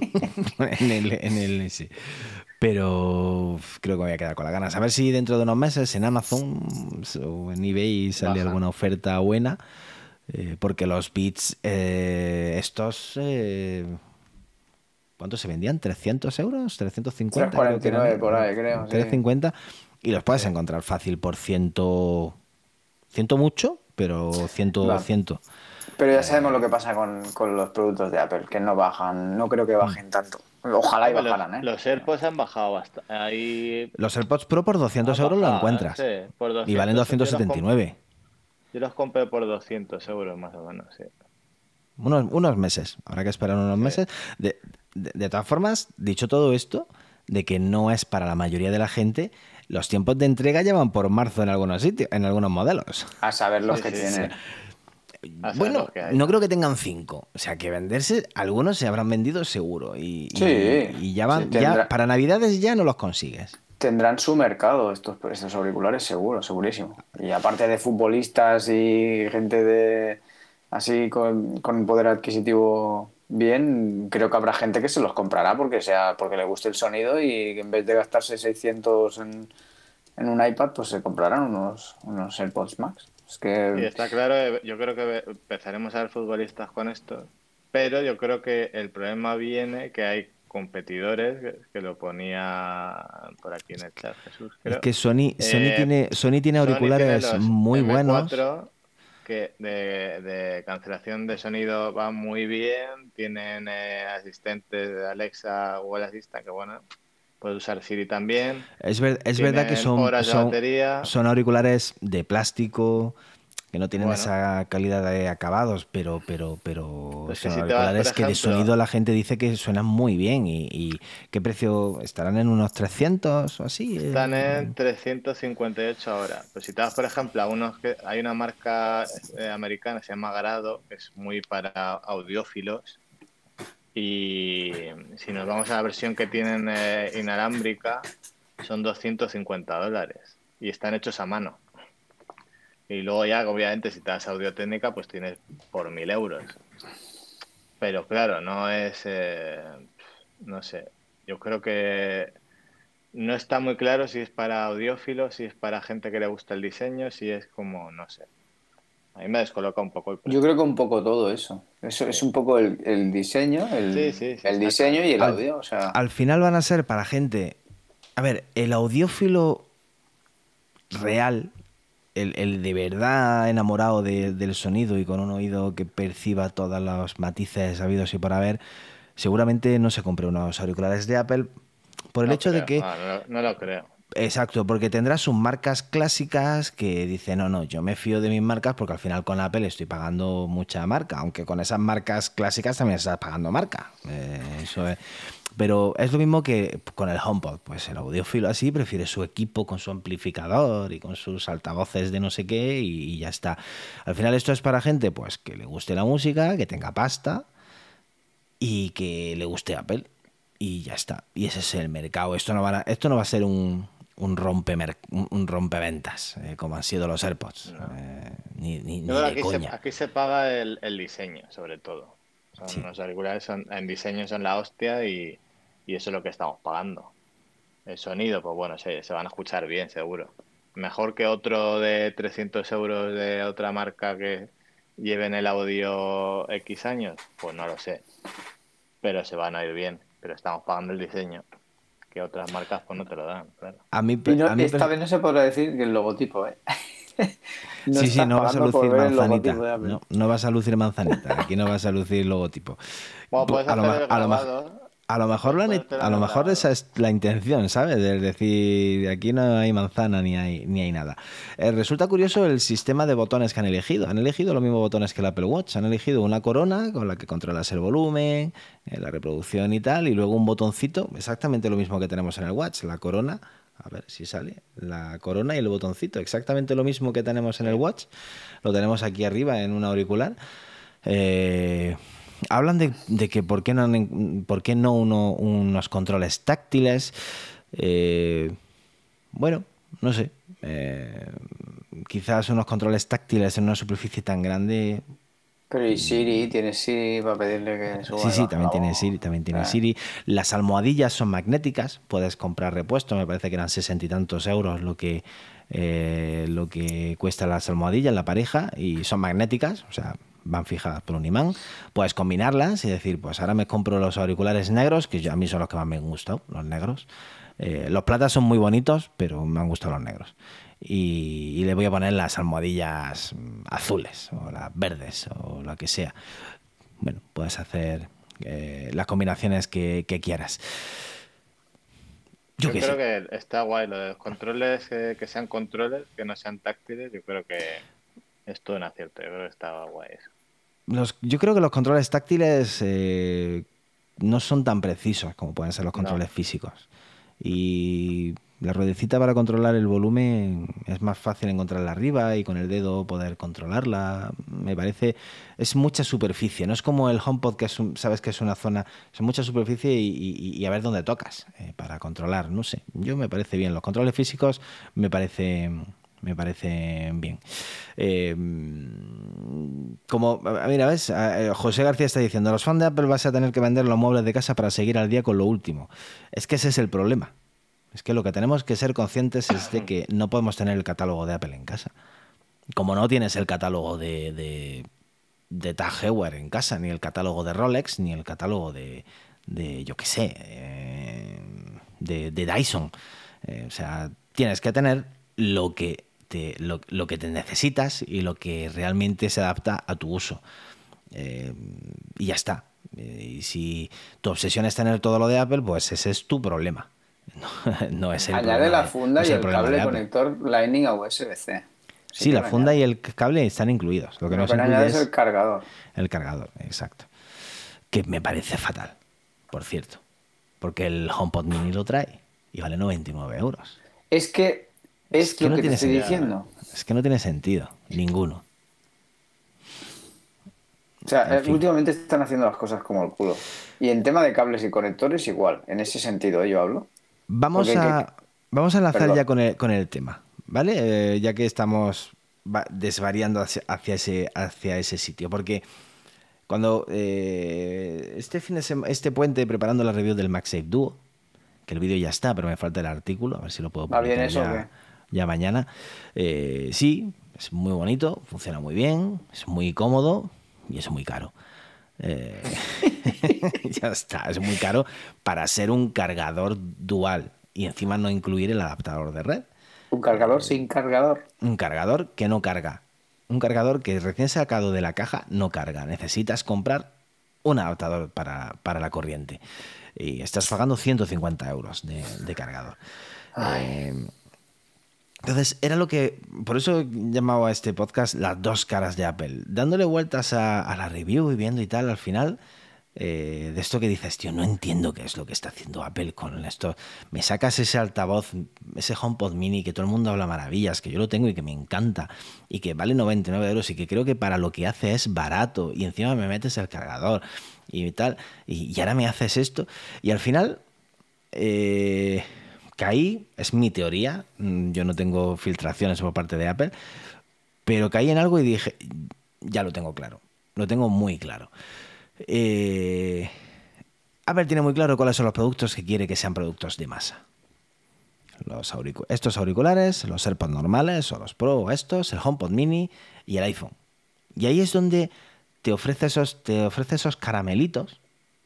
en el, en el sí. Pero uf, creo que me voy a quedar con las ganas. A ver si dentro de unos meses en Amazon o en eBay sale Baja. alguna oferta buena. eh, porque los Beats, eh, estos, eh, ¿cuánto se vendían? ¿trescientos euros? ¿trescientos cincuenta? creo que eran, trescientos cuarenta y nueve ¿eh? por ahí, creo, sí. trescientos cincuenta y los puedes encontrar fácil por ciento, ciento mucho, pero cien, Vale. cien. Pero ya sabemos lo que pasa con, con los productos de Apple, que no bajan, no creo que bajen tanto. Ojalá y Hombre, los, bajaran, ¿eh? los AirPods han bajado bastante. Ahí Los AirPods Pro por doscientos han euros lo bajado, encuentras. ¿eh? Sí, por Y valen doscientos. Yo doscientos los, setenta y comp- nueve. yo los compré por doscientos euros más o menos, sí. Unos, unos meses. Habrá que esperar unos Sí. meses. De, de, de todas formas, dicho todo esto, de que no es para la mayoría de la gente, los tiempos de entrega llevan por marzo en algunos sitios, en algunos modelos. A saber los Sí, que sí, tienen. A saber Bueno, lo que hay. no creo que tengan cinco. O sea, que venderse, algunos se habrán vendido seguro. Y, y- Sí, y ya van, sí, ya tendrá- para Navidades ya no los consigues. Tendrán su mercado estos, estos auriculares, seguro, segurísimo. Y aparte de futbolistas y gente de así con, con un poder adquisitivo bien, creo que habrá gente que se los comprará porque sea porque le guste el sonido y que en vez de gastarse seiscientos en, en un iPad, pues se comprarán unos, unos AirPods Max. Es Y que está claro, eh, yo creo que empezaremos a ver futbolistas con esto, pero yo creo que el problema viene que hay competidores, que, que lo ponía por aquí en el chat Jesús, Es creo. que Sony, Sony Eh, tiene, Sony tiene Sony tiene auriculares los muy M buenos. cuatro que de, de cancelación de sonido van muy bien, tienen eh, asistentes de Alexa, Google Assistant, que bueno, puedes usar Siri también, Es, ver- es verdad que tienen son, horas de son, batería, son auriculares de plástico, que no tienen bueno, esa calidad de acabados, pero, pero, pero pues que son si te vas, por auriculares que de ejemplo, sonido la gente dice que suenan muy bien. ¿Y, y qué precio? ¿Estarán en unos trescientos o así? están Eh, en trescientos cincuenta y ocho ahora. Pues si te vas, por ejemplo, a unos que hay una marca eh, americana, se llama Grado, que es muy para audiófilos. Y si nos vamos a la versión que tienen eh, inalámbrica, son doscientos cincuenta dólares. Y están hechos a mano. Y luego ya, obviamente, si te das Audio-Técnica, pues tienes por mil euros. Pero claro, no es... eh, no sé. Yo creo que no está muy claro si es para audiófilos, si es para gente que le gusta el diseño, si es como, no sé. A mí me descoloca un poco el yo precio. creo que un poco todo eso. Eso es Sí, un poco el, el diseño, sí, el, sí, sí, el está diseño claro. y el al, audio. O sea, al final van a ser para gente... A ver, el audiófilo real, el, el de verdad enamorado de- del sonido y con un oído que perciba todos los matices habidos y por haber, seguramente no se compre unos auriculares de Apple por el No hecho de creo, que... no, no, no lo creo. Exacto, porque tendrás sus marcas clásicas que dicen, no, no, yo me fío de mis marcas porque al final con Apple estoy pagando mucha marca, aunque con esas marcas clásicas también estás pagando marca. Eh, eso es. Pero es lo mismo que con el HomePod, pues el audiófilo así prefiere su equipo con su amplificador y con sus altavoces de no sé qué y, y ya está. Al final esto es para gente pues que le guste la música, que tenga pasta y que le guste Apple. Y ya está. Y ese es el mercado. Esto no va a, esto no va a ser un, un, rompemer, un, un rompeventas, eh, como han sido los AirPods. No. Eh, ni ni, Yo ni creo que de aquí se, coña. aquí se paga el, el diseño, sobre todo. Son Sí. los auriculares son, en diseño son la hostia y, y eso es lo que estamos pagando. El sonido, pues bueno, se, se van a escuchar bien, seguro. Mejor que otro de trescientos euros de otra marca que lleven el audio X años, pues no lo sé. Pero se van a ir bien. Pero estamos pagando el diseño, que otras marcas pues no te lo dan, claro. A mí, y no, a mí esta vez no se podrá decir que el logotipo, ¿eh? No sí, sí, estás no vas a pagando por lucir ver el logotipo manzanita. de Apple. No, no vas a lucir manzanita. Aquí no vas a lucir logotipo. Bueno, puedes A lo, hacer me- el a lo mejor. grabado. A lo mejor, lo han Puedes he- hacer a lo el mejor grabado. esa es la intención, ¿sabes? De decir, aquí no hay manzana ni hay, ni hay nada. Eh, resulta curioso el sistema de botones que han elegido. Han elegido los mismos botones que el Apple Watch. Han elegido una corona con la que controlas el volumen, eh, la reproducción y tal, y luego un botoncito, exactamente lo mismo que tenemos en el Watch, la corona. A ver si sale. La corona y el botoncito, exactamente lo mismo que tenemos en el Watch. Lo tenemos aquí arriba en un auricular. Eh, hablan de, de que por qué no, han- por qué no uno- unos controles táctiles. Eh, bueno, no sé. Eh, quizás unos controles táctiles en una superficie tan grande. Pero y Siri, tienes Siri para pedirle que suba Sí, y sí, baje también la tiene voz. Siri, también tiene Eh, Siri. Las almohadillas son magnéticas, puedes comprar repuesto, me parece que eran sesenta y tantos euros lo que, eh, lo que cuesta las almohadillas, la pareja, y son magnéticas, o sea, van fijadas por un imán. Puedes combinarlas y decir, pues ahora me compro los auriculares negros, que yo, a mí son los que más me han gustado, los negros. Eh, los platas son muy bonitos, pero me han gustado los negros. Y, y le voy a poner las almohadillas azules o las verdes o lo que sea. Bueno, puedes hacer eh, las combinaciones que, que quieras. Yo, Yo que creo sé. que está guay lo de los controles, eh, que sean controles, que no sean táctiles. Yo creo que es todo un acierto. Yo creo que está guay eso. Los, yo creo que los controles táctiles eh, no son tan precisos como pueden ser los No, controles físicos. Y la ruedecita para controlar el volumen es más fácil encontrarla arriba y con el dedo poder controlarla. Me parece, es mucha superficie. No es como el HomePod, que es un- sabes que es una zona, es mucha superficie y, y- y a ver dónde tocas eh, para controlar. No sé, yo me parece bien. Los controles físicos me parece, me parecen bien. Eh, como, a- mira, ¿ves? A- eh, José García está diciendo, los fans de Apple vas a tener que vender los muebles de casa para seguir al día con lo último. Es que ese es el problema. Es que lo que tenemos que ser conscientes es de que no podemos tener el catálogo de Apple en casa. Como no tienes el catálogo de, de, de Tag Heuer en casa, ni el catálogo de Rolex, ni el catálogo de, de yo qué sé, eh, de, de Dyson. Eh, o sea, tienes que tener lo que, te, lo, lo que te necesitas y lo que realmente se adapta a tu uso. Eh, y ya está. Eh, y si tu obsesión es tener todo lo de Apple, pues ese es tu problema. No, no es el Añade problema la de, no funda es y el el problema de cable Apple. conector Lightning a U S B-C. Sí Sí, que la lo funda y añade. el cable están incluidos. Lo que no Lo se que no incluye añade es el es cargador. el cargador, exacto. Que me parece fatal, por cierto. Porque el HomePod Mini lo trae y vale noventa y nueve euros. Es que Es es que lo no que te tiene estoy sentido. ya. diciendo. Es que no tiene sentido. Ninguno. O sea, En eh, fin. últimamente están haciendo las cosas como el culo. Y en tema de cables y conectores, igual. En ese sentido yo hablo. Vamos Porque, que, a, vamos a enlazar perdón, ya con el, con el tema, ¿vale? Eh, ya que estamos va- desvariando hacia, hacia ese, hacia ese sitio. Porque cuando eh, este fin de sema- este puente preparando la review del MagSafe Duo, que el vídeo ya está, pero me falta el artículo, a ver si lo puedo ¿va bien publicar eso o ya, qué? ya mañana. Eh, sí, es muy bonito, funciona muy bien, es muy cómodo y es muy caro. Eh, ya está, es muy caro para ser un cargador dual y encima no incluir el adaptador de red. ¿Un cargador sin cargador? Un cargador que no carga. Un cargador que recién sacado de la caja no carga. Necesitas comprar un adaptador para, para la corriente. Y estás pagando ciento cincuenta euros de, de cargador. Ay, Eh, entonces, era lo que. Por eso llamaba a este podcast las dos caras de Apple. Dándole vueltas a, a la review y viendo y tal, al final. eh, de esto que dices, tío, no entiendo qué es lo que está haciendo Apple con esto. Me sacas ese altavoz, ese HomePod Mini que todo el mundo habla maravillas, que yo lo tengo y que me encanta, y que vale noventa y nueve euros y que creo que para lo que hace es barato, y encima me metes el cargador y tal, y, y ahora me haces esto. Y al final. Eh, caí, es mi teoría, mm, yo no tengo filtraciones por parte de Apple, pero caí en algo y dije, ya lo tengo claro, lo tengo muy claro. Eh, Apple tiene muy claro cuáles son los productos que quiere que sean productos de masa. Los auricu- estos auriculares, los AirPods normales o los Pro o estos, el HomePod Mini y el iPhone. Y ahí es donde te ofrece esos, te ofrece esos caramelitos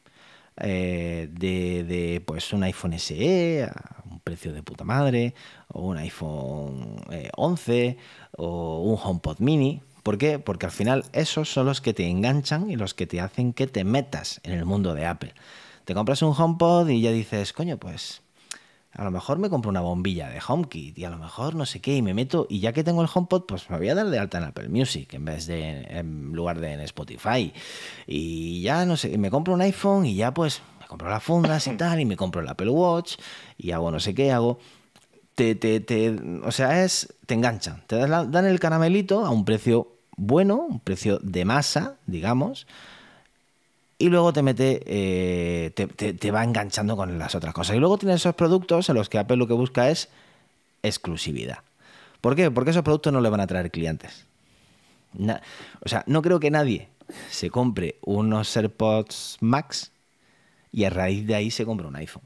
eh, de, de, pues un iPhone S E a un precio de puta madre, o un iPhone eh, once o un HomePod Mini. ¿Por qué? Porque al final esos son los que te enganchan y los que te hacen que te metas en el mundo de Apple. Te compras un HomePod y ya dices, coño, pues a lo mejor me compro una bombilla de HomeKit y a lo mejor no sé qué y me meto y ya que tengo el HomePod pues me voy a dar de alta en Apple Music en vez de en lugar de en Spotify y ya no sé, me compro un iPhone y ya pues me compro las fundas y tal y me compro el Apple Watch y hago no sé qué hago. Te, te, te, o sea, es te enganchan, te dan, la- dan el caramelito a un precio bueno, un precio de masa, digamos, y luego te mete, eh, te, te- te va enganchando con las otras cosas. Y luego tienes esos productos en los que Apple lo que busca es exclusividad. ¿Por qué? Porque esos productos no le van a traer clientes. Na- o sea, no creo que nadie se compre unos AirPods Max y a raíz de ahí se compre un iPhone.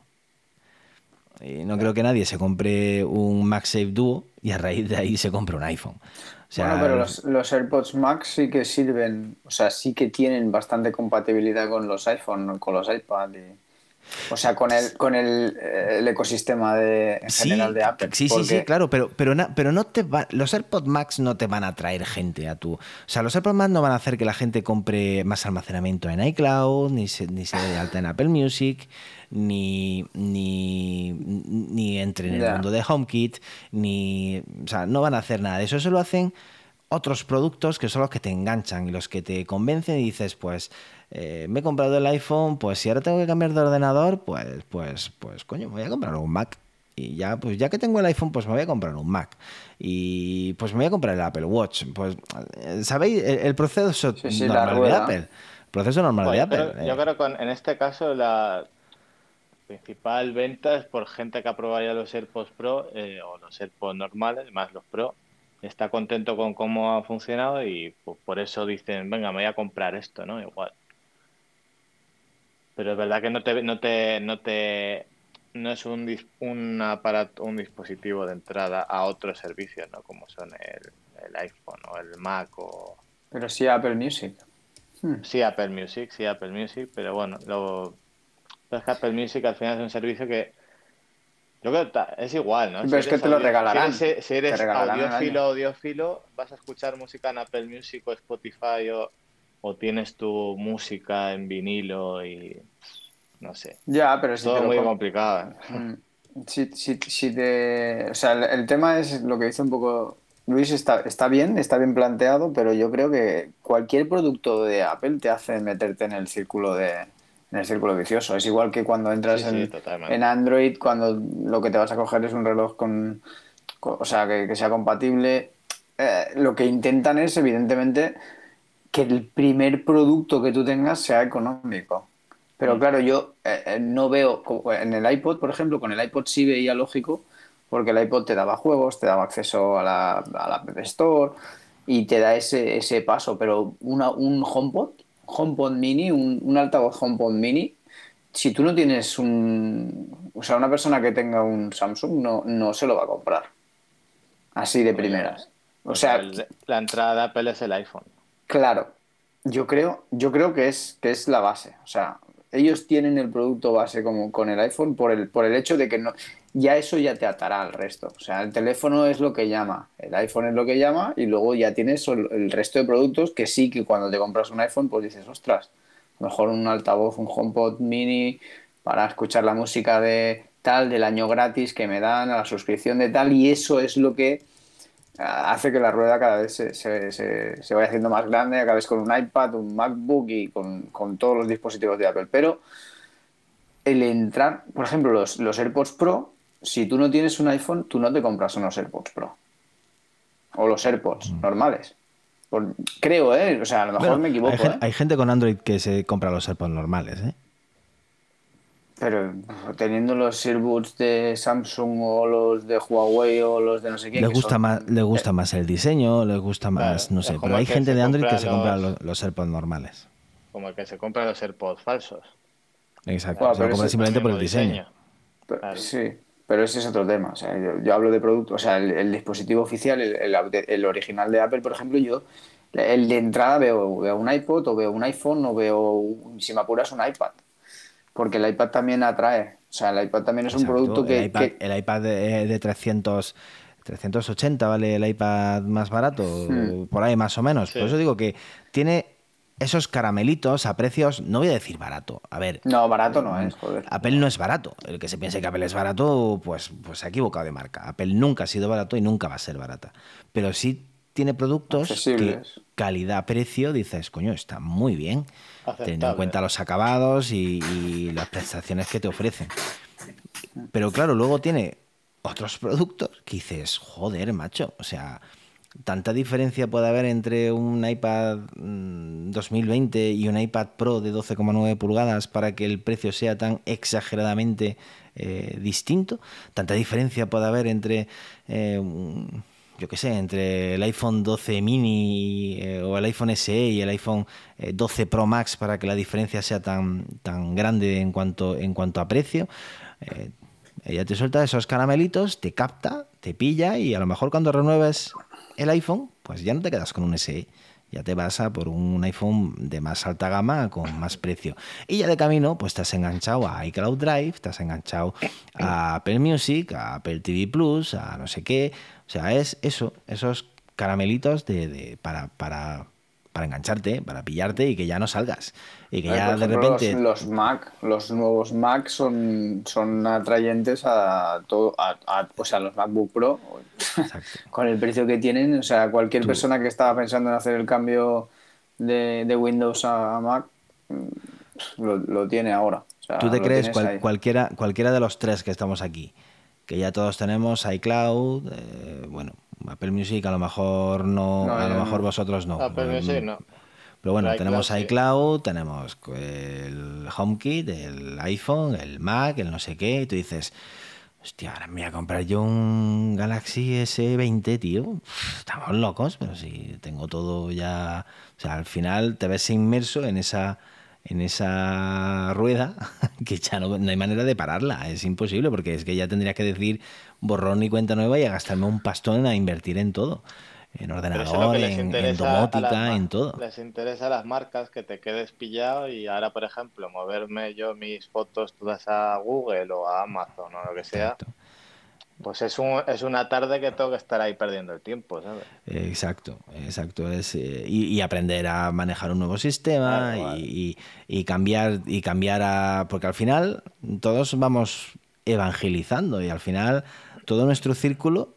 Y no creo ya. que nadie se compre un MagSafe Duo y a raíz de ahí se compre un iPhone. O Bueno, sea, pero los, los AirPods Max sí que sirven, o sea, sí que tienen bastante compatibilidad con los iPhone, con los iPad. Y... O sea, con el, con el, el ecosistema de, en Sí, general de Apple. sí, sí, porque... sí, claro, pero, pero, na- pero no te va, los AirPods Max no te van a traer gente a tu... O sea, los AirPods Max no van a hacer que la gente compre más almacenamiento en iCloud, ni se, ni se dé de alta en Apple Music, ni, ni, ni entre en el Ya. mundo de HomeKit, ni... O sea, no van a hacer nada de eso. Eso lo hacen otros productos que son los que te enganchan y los que te convencen y dices, pues, eh, me he comprado el iPhone, pues si ahora tengo que cambiar de ordenador, pues, pues, pues, coño, me voy a comprar un Mac. Y ya, pues ya que tengo el iPhone, pues me voy a comprar un Mac. Y pues me voy a comprar el Apple Watch. Pues, eh, ¿sabéis? El, el proceso Sí, sí, la normal de rueda. Apple. Proceso normal de Bueno, yo Apple. creo, yo eh. creo que en este caso la principal venta es por gente que ha probado ya los AirPods Pro eh, o los AirPods normales, más los Pro. Está contento con cómo ha funcionado y pues, por eso dicen, venga, me voy a comprar esto, ¿no? Igual. Pero es verdad que no te, no te, no te, no es un, dis- un aparato, un dispositivo de entrada a otros servicios, ¿no? Como son el, el iPhone o el Mac o Pero sí Apple Music. Hmm. sí Apple Music, sí Apple Music, pero bueno, lo es que Apple Music al final es un servicio que yo creo que ta- es igual, Sí, ¿no? pero Si es que eres te lo audio, si eres, regalarán. si Te eres regalarán el audiófilo año. audiófilo, vas a escuchar música en Apple Music o Spotify o, o tienes tu música en vinilo y no sé. Ya, pero Es si te todo lo... muy com- complicado. Mm. Si, si, si te... O sea, el, el tema es lo que dice un poco Luis, está, está bien, está bien planteado, pero yo creo que cualquier producto de Apple te hace meterte en el círculo de, en el círculo vicioso. Es igual que cuando Sí, entras sí, en, en totalmente. Android, cuando lo que te vas a coger es un reloj con, con- o sea, que, que sea compatible. Eh, lo que intentan es, evidentemente, que el primer producto que tú tengas sea económico. Pero Mm. claro, yo eh, eh, no veo, como en el iPod, por ejemplo, con el iPod sí veía lógico, porque el iPod te daba juegos, te daba acceso a la, a la App Store y te da ese, ese paso, pero una, un HomePod, HomePod mini, un, un altavoz HomePod mini, si tú no tienes un... O sea, una persona que tenga un Samsung no, no se lo va a comprar, así de Pues ya, primeras. O pues sea, el- la entrada de Apple es el iPhone. claro, yo creo, yo creo que es, que es la base. O sea, ellos tienen el producto base como con el iPhone por el, por el hecho de que no, ya eso ya te atará al resto. O sea, el teléfono es lo que llama, el iPhone es lo que llama y luego ya tienes el, el resto de productos que sí que cuando te compras un iPhone pues dices, ostras, mejor un altavoz, un HomePod mini para escuchar la música de tal, del año gratis que me dan, a la suscripción de tal y eso es lo que hace que la rueda cada vez se, se, se, se vaya haciendo más grande, acabes con un iPad, un MacBook y con, con todos los dispositivos de Apple. Pero el entrar, por ejemplo, los, los AirPods Pro, si tú no tienes un iPhone, tú no te compras unos AirPods Pro. O los AirPods normales. Por- creo, ¿eh? O sea, a lo mejor Bueno, me hay, equivoco, gen- ¿eh? hay gente con Android que se compra los AirPods normales, ¿eh? Pero uf, teniendo los earbuds de Samsung o los de Huawei o los de no sé quién, Les que gusta más, son... les eh, gusta más el diseño, les gusta más, Claro, no es sé, pero como el hay que gente se de Android que compra se compra los, los, los AirPods normales. como el que se compra los AirPods falsos. Exacto, bueno, Claro, se lo pero compran ese, con el simplemente por mismo el diseño. diseño. Pero- Claro. sí, pero ese es otro tema. O sea, yo, yo hablo de producto, o sea, el, el dispositivo oficial, el, el, el original de Apple, por ejemplo, yo, el de entrada veo, veo un iPod o veo un iPhone o veo, un- si me apuras, un iPad. Porque el iPad también atrae. O sea, el iPad también es un Exacto, producto el que, iPad, que el iPad de, de trescientos, trescientos ochenta vale el iPad más hmm, barato, por ahí más o menos. Por Sí. eso digo que tiene esos caramelitos a precios, no voy a decir barato. A ver, no, barato no mm, es, joder. Apple no es barato. El que se piense que Apple es barato, pues, pues se ha equivocado de marca. Apple nunca ha sido barato y nunca va a ser barata. Pero sí tiene productos que Accesibles. calidad-precio dices, coño, está muy bien, teniendo en Aceptable. cuenta los acabados y, y las prestaciones que te ofrecen. Pero claro, luego tiene otros productos que dices, joder, macho, o sea, tanta diferencia puede haber entre un iPad mm, dos mil veinte y un iPad Pro de doce coma nueve pulgadas para que el precio sea tan exageradamente eh, distinto. Tanta diferencia puede haber entre, eh, un- yo qué sé, entre el iPhone doce mini eh, o el iPhone S E y el iPhone eh, doce Pro Max para que la diferencia sea tan, tan grande en cuanto, en cuanto a precio. Eh, ella te suelta esos caramelitos, te capta, te pilla y a lo mejor cuando renueves el iPhone, pues ya no te quedas con un S E, ya te vas a por un iPhone de más alta gama con más precio. Y ya de camino, pues te has enganchado a iCloud Drive, te has enganchado a Apple Music, a Apple T V Plus, a no sé qué. O sea, es eso, esos caramelitos de, de para, para, para engancharte, para pillarte y que ya no salgas. Y que A ver, por ya de ejemplo, los, repente... los Mac, los nuevos Mac son, son atrayentes a todo, a, a- o sea, los MacBook Pro, Exacto. con el precio que tienen, o sea, cualquier Tú, persona que estaba pensando en hacer el cambio de, de Windows a, a Mac, mm, lo, lo tiene ahora, o ¿tú sea, te lo crees tienes cual- ahí. cualquiera, cualquiera de los tres que estamos aquí? Que ya todos tenemos iCloud, eh, bueno, Apple Music a lo mejor no, No, a lo yo mejor no. vosotros no. Apple Music Mm, no, Pero bueno, pero iCloud tenemos sí. iCloud, tenemos el HomeKit, el iPhone, el Mac, el no sé qué, y tú dices, hostia, ahora me voy a comprar yo un Galaxy S veinte, tío. Uf, estamos locos, pero si tengo todo ya... O sea, al final te ves inmerso en esa, en esa rueda que ya no, no hay manera de pararla. Es imposible porque es que ya tendría que decir borrón y cuenta nueva y a gastarme un pastón a invertir en todo. En Pero eso es lo ordenador, que les en, en interesa a las domótica, ma- en todo. les interesa a las marcas que te quedes pillado y ahora, por ejemplo, moverme yo mis fotos todas a Google o a Amazon o lo que sea, Exacto. pues es un, es una tarde que tengo que estar ahí perdiendo el tiempo, ¿sabes? Eh, Exacto, exacto. Es, eh, y, y aprender a manejar un nuevo Claro, sistema igual. y, y- y cambiar y cambiar a. Porque al final todos vamos evangelizando y al final todo nuestro círculo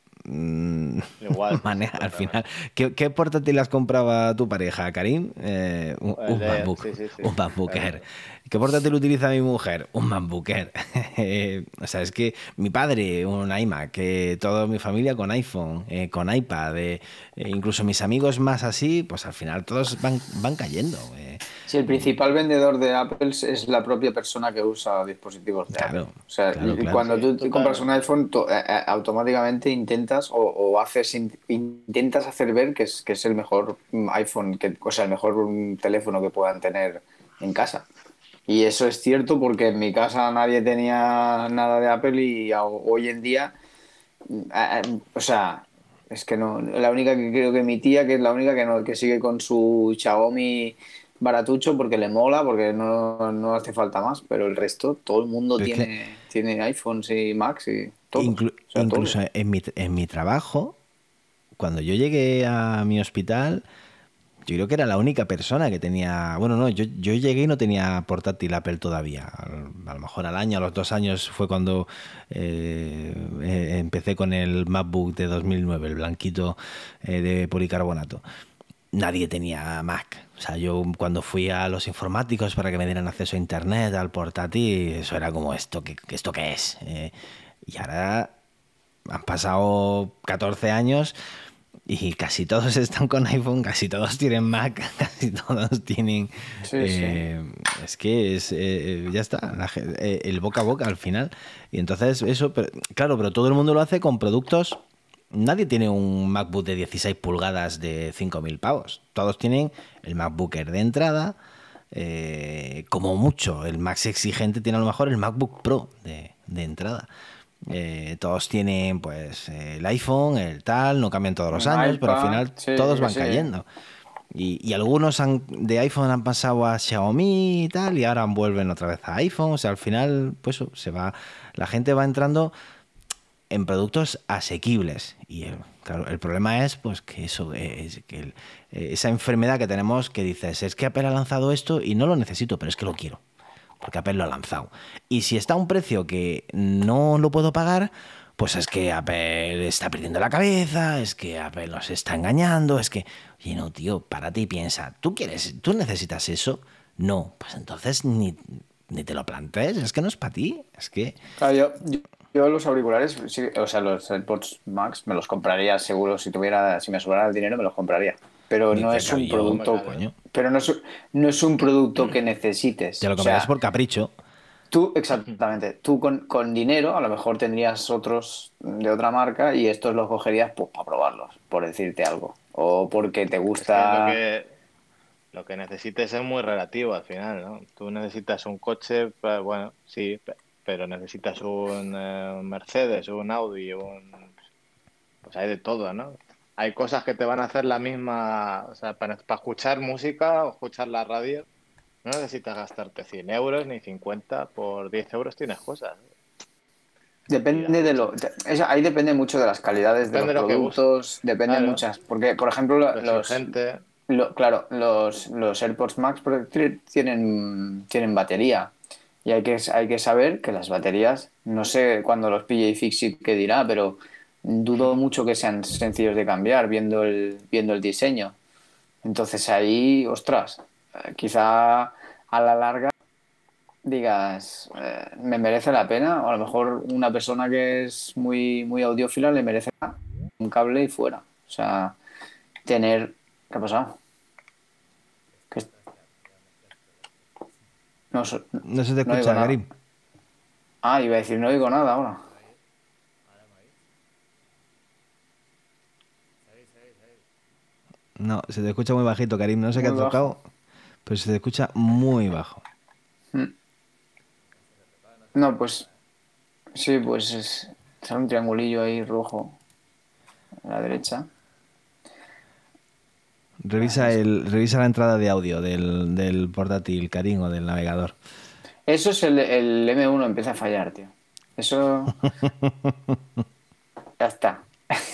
mm, Igual, sí, sí, maneja al final. totalmente. ¿Qué, qué portátil has comprado tu pareja, Karim? Eh, un, El un de, MacBook, sí, sí, sí. un MacBook Air. El- ¿Qué portátil utiliza mi mujer? Un MacBook Air. Eh, o sea, es que mi padre, un iMac, eh, toda mi familia con iPhone, eh, con iPad, eh, eh, incluso mis amigos más así, pues al final todos van, van cayendo. eh. Si el Y principal vendedor de Apple es la propia persona que usa dispositivos de Apple. claro, O sea, claro, claro. cuando sí, tú te compras un totalmente. iPhone, tú, eh, eh, automáticamente intentas o, o haces in- intentas hacer ver que es, que es el mejor mm, iPhone, que, o sea, el mejor mm, teléfono que puedan tener en casa. Y eso es cierto porque en mi casa nadie tenía nada de Apple y a- hoy en día, mm, eh, eh, o sea, es que no, la única que creo que mi tía, que es la única que no, que sigue con su Xiaomi baratucho porque le mola, porque no, no hace falta más, pero el resto, todo el mundo Pero es que tiene, tiene iPhones y Macs y todos, inclu- o sea, incluso todos. en mi, en mi trabajo, cuando yo llegué a mi hospital, yo creo que era la única persona que tenía. Bueno, no, yo, yo llegué y no tenía portátil Apple todavía. Al- A lo mejor al año, a los dos años fue cuando eh, eh, empecé con el MacBook de dos mil nueve, el blanquito eh, de policarbonato. Nadie tenía Mac. O sea, yo cuando fui a los informáticos para que me dieran acceso a internet, al portátil, eso era como esto, ¿qué, esto qué es? Eh, y ahora han pasado catorce años y casi todos están con iPhone, casi todos tienen Mac, casi todos tienen... Sí, sí. eh, es que es eh, ya está, la ge- eh, el boca a boca al final. Y entonces eso, pero- claro, pero todo el mundo lo hace con productos... Nadie tiene un MacBook de dieciséis pulgadas de cinco mil pavos. Todos tienen el MacBook Air de entrada, eh, como mucho. El más exigente tiene a lo mejor el MacBook Pro de, de entrada. Eh, todos tienen pues el iPhone, el tal, no cambian todos los Un años, pero al iPad, final sí, todos van sí. cayendo. Y, y algunos han, de iPhone han pasado a Xiaomi y tal, y ahora vuelven otra vez a iPhone. O sea, al final, pues eso, se va, la gente va entrando en productos asequibles. Y el, claro, el problema es pues que eso es que el- eh, esa enfermedad que tenemos que dices, es que Apple ha lanzado esto y no lo necesito, pero es que lo quiero. Porque Apple lo ha lanzado. Y si está a un precio que no lo puedo pagar, pues es que Apple está perdiendo la cabeza, es que Apple nos está engañando, es que, oye, no, tío, párate y piensa, ¿tú quieres, tú necesitas eso? No, pues entonces ni, ni te lo plantees, es que no es para ti, es que... Claro, yo, yo, yo los auriculares, sí, o sea, los AirPods Max me los compraría seguro, si tuviera, si me sobrara el dinero me los compraría. Pero no es Venga, un y yo, Hombre, producto, claro. coño, pero no es, no es un producto que te necesites. lo O comprarías sea, por capricho. tú, exactamente, tú con, con dinero a lo mejor tendrías otros de otra marca y estos los cogerías pues, para probarlos, por decirte algo. O porque te Es que lo gusta. que lo que necesites es muy relativo al final, ¿no? Tú necesitas un coche, pues, bueno, sí, pe- pero necesitas un eh, Mercedes, un Audi, un... Pues hay de todo, ¿no? hay cosas que te van a hacer la misma, o sea, para, para escuchar música o escuchar la radio, no necesitas gastarte cien euros ni cincuenta, por diez euros tienes cosas. Y las Depende de escuchas. lo. Eso, ahí depende mucho de las calidades de los Depende de lo que guste. productos, depende Claro, muchas. Porque, por ejemplo, lo- lo los. exigente. lo- claro, los, los AirPods Max por- tienen, tienen batería. Y hay que, hay que saber que las baterías, no sé cuándo los pille iFixit qué dirá, pero dudo mucho que sean sencillos de cambiar viendo el, viendo el diseño. Entonces ahí, ostras, eh, quizá a la larga digas, eh, me merece la pena, o a lo mejor una persona que es muy, muy audiófila le merece un cable y fuera. O sea, tener... ¿Qué ha pasado? Que no, so- No se te no oigo escucha, nada. Karim. Ah, iba a decir, no oigo nada ahora. No, se te escucha muy bajito, Karim. No sé qué Muy has bajo. tocado, pero se te escucha muy bajo. Mm. No, pues sí, pues es, sale un triangulillo ahí rojo a la derecha. Ah, Revisa es- el, revisa la entrada de audio del, del portátil, Karim, o del navegador. Eso es el, el M uno, empieza a fallar, tío. Eso ya está.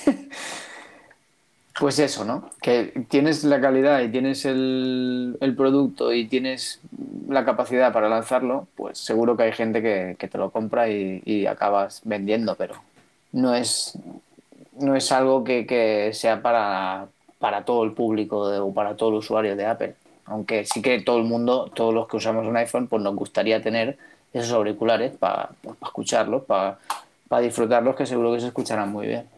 Pues eso, ¿no? Que tienes la calidad y tienes el, el producto y tienes la capacidad para lanzarlo, pues seguro que hay gente que, que te lo compra y, y acabas vendiendo, pero no es, no es algo que, que sea para, para todo el público de- o para todo el usuario de Apple. Aunque sí que todo el mundo, todos los que usamos un iPhone, pues nos gustaría tener esos auriculares para, pues, para escucharlos, para, para disfrutarlos, que seguro que se escucharán muy bien.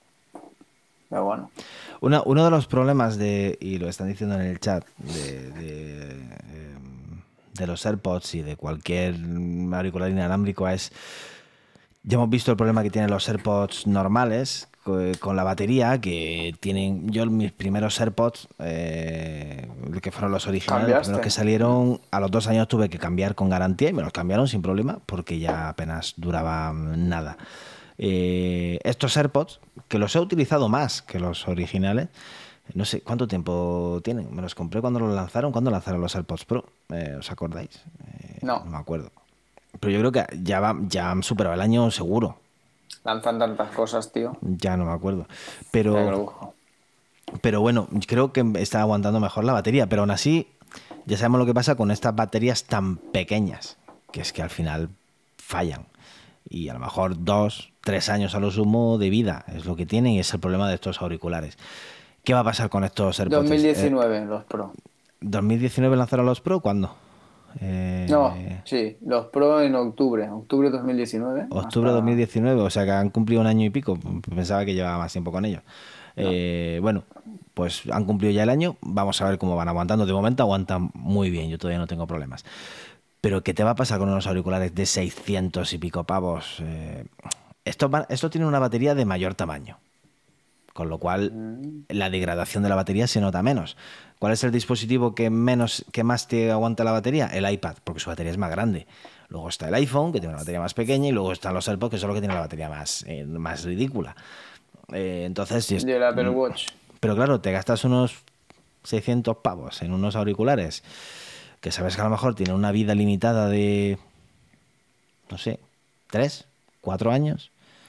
Pero bueno. Una- uno de los problemas de, y lo están diciendo en el chat, de, de, em, de los AirPods y de cualquier auricular inalámbrico es, ya hemos visto el problema que tienen los AirPods normales co- con la batería, que tienen, yo mis primeros AirPods, eh, que fueron los originales, los primeros que ¿Cambiaste? salieron, a los dos años tuve que cambiar con garantía y me los cambiaron sin problema porque ya apenas duraban nada. Eh, estos AirPods, que los he utilizado más que los originales, no sé cuánto tiempo tienen. Me los compré cuando los lanzaron. ¿Cuándo lanzaron los AirPods Pro? Eh, ¿Os acordáis? Eh, no No, me acuerdo. Pero yo creo que ya, va, ya han superado el año seguro. lanzan tantas cosas, tío. Ya no me acuerdo. Ya que Pero, lo busco. pero bueno, creo que está aguantando mejor la batería. Pero aún así, ya sabemos lo que pasa con estas baterías tan pequeñas, que es que al final fallan. Y a lo mejor dos, tres años a lo sumo de vida es lo que tienen y es el problema de estos auriculares. ¿Qué va a pasar con estos AirPods? Eh, dos mil diecinueve los Pro. ¿dos mil diecinueve lanzaron los Pro? ¿Cuándo? No, Eh, sí, los Pro en octubre. Octubre de dos mil diecinueve octubre de hasta... dos mil diecinueve, o sea que han cumplido un año y pico. Pensaba que llevaba más tiempo con ellos. No. Eh, bueno, pues han cumplido ya el año. Vamos a ver cómo van aguantando. De momento aguantan muy bien, yo todavía no tengo problemas. Pero ¿qué te va a pasar con unos auriculares de seiscientos y pico pavos? Eh, esto, va- esto tiene una batería de mayor tamaño, con lo cual Mm. la degradación de la batería se nota menos. ¿Cuál es el dispositivo que menos, que más te aguanta la batería? El iPad, porque su batería es más grande. Luego está el iPhone, que tiene una batería más pequeña, y luego están los AirPods, que son los que tienen la batería más, eh, más ridícula. Eh, entonces, si es- Y el Apple Watch. pero claro, te gastas unos seiscientos pavos en unos auriculares que sabes que a lo mejor tienen una vida limitada de, no sé, tres, cuatro años.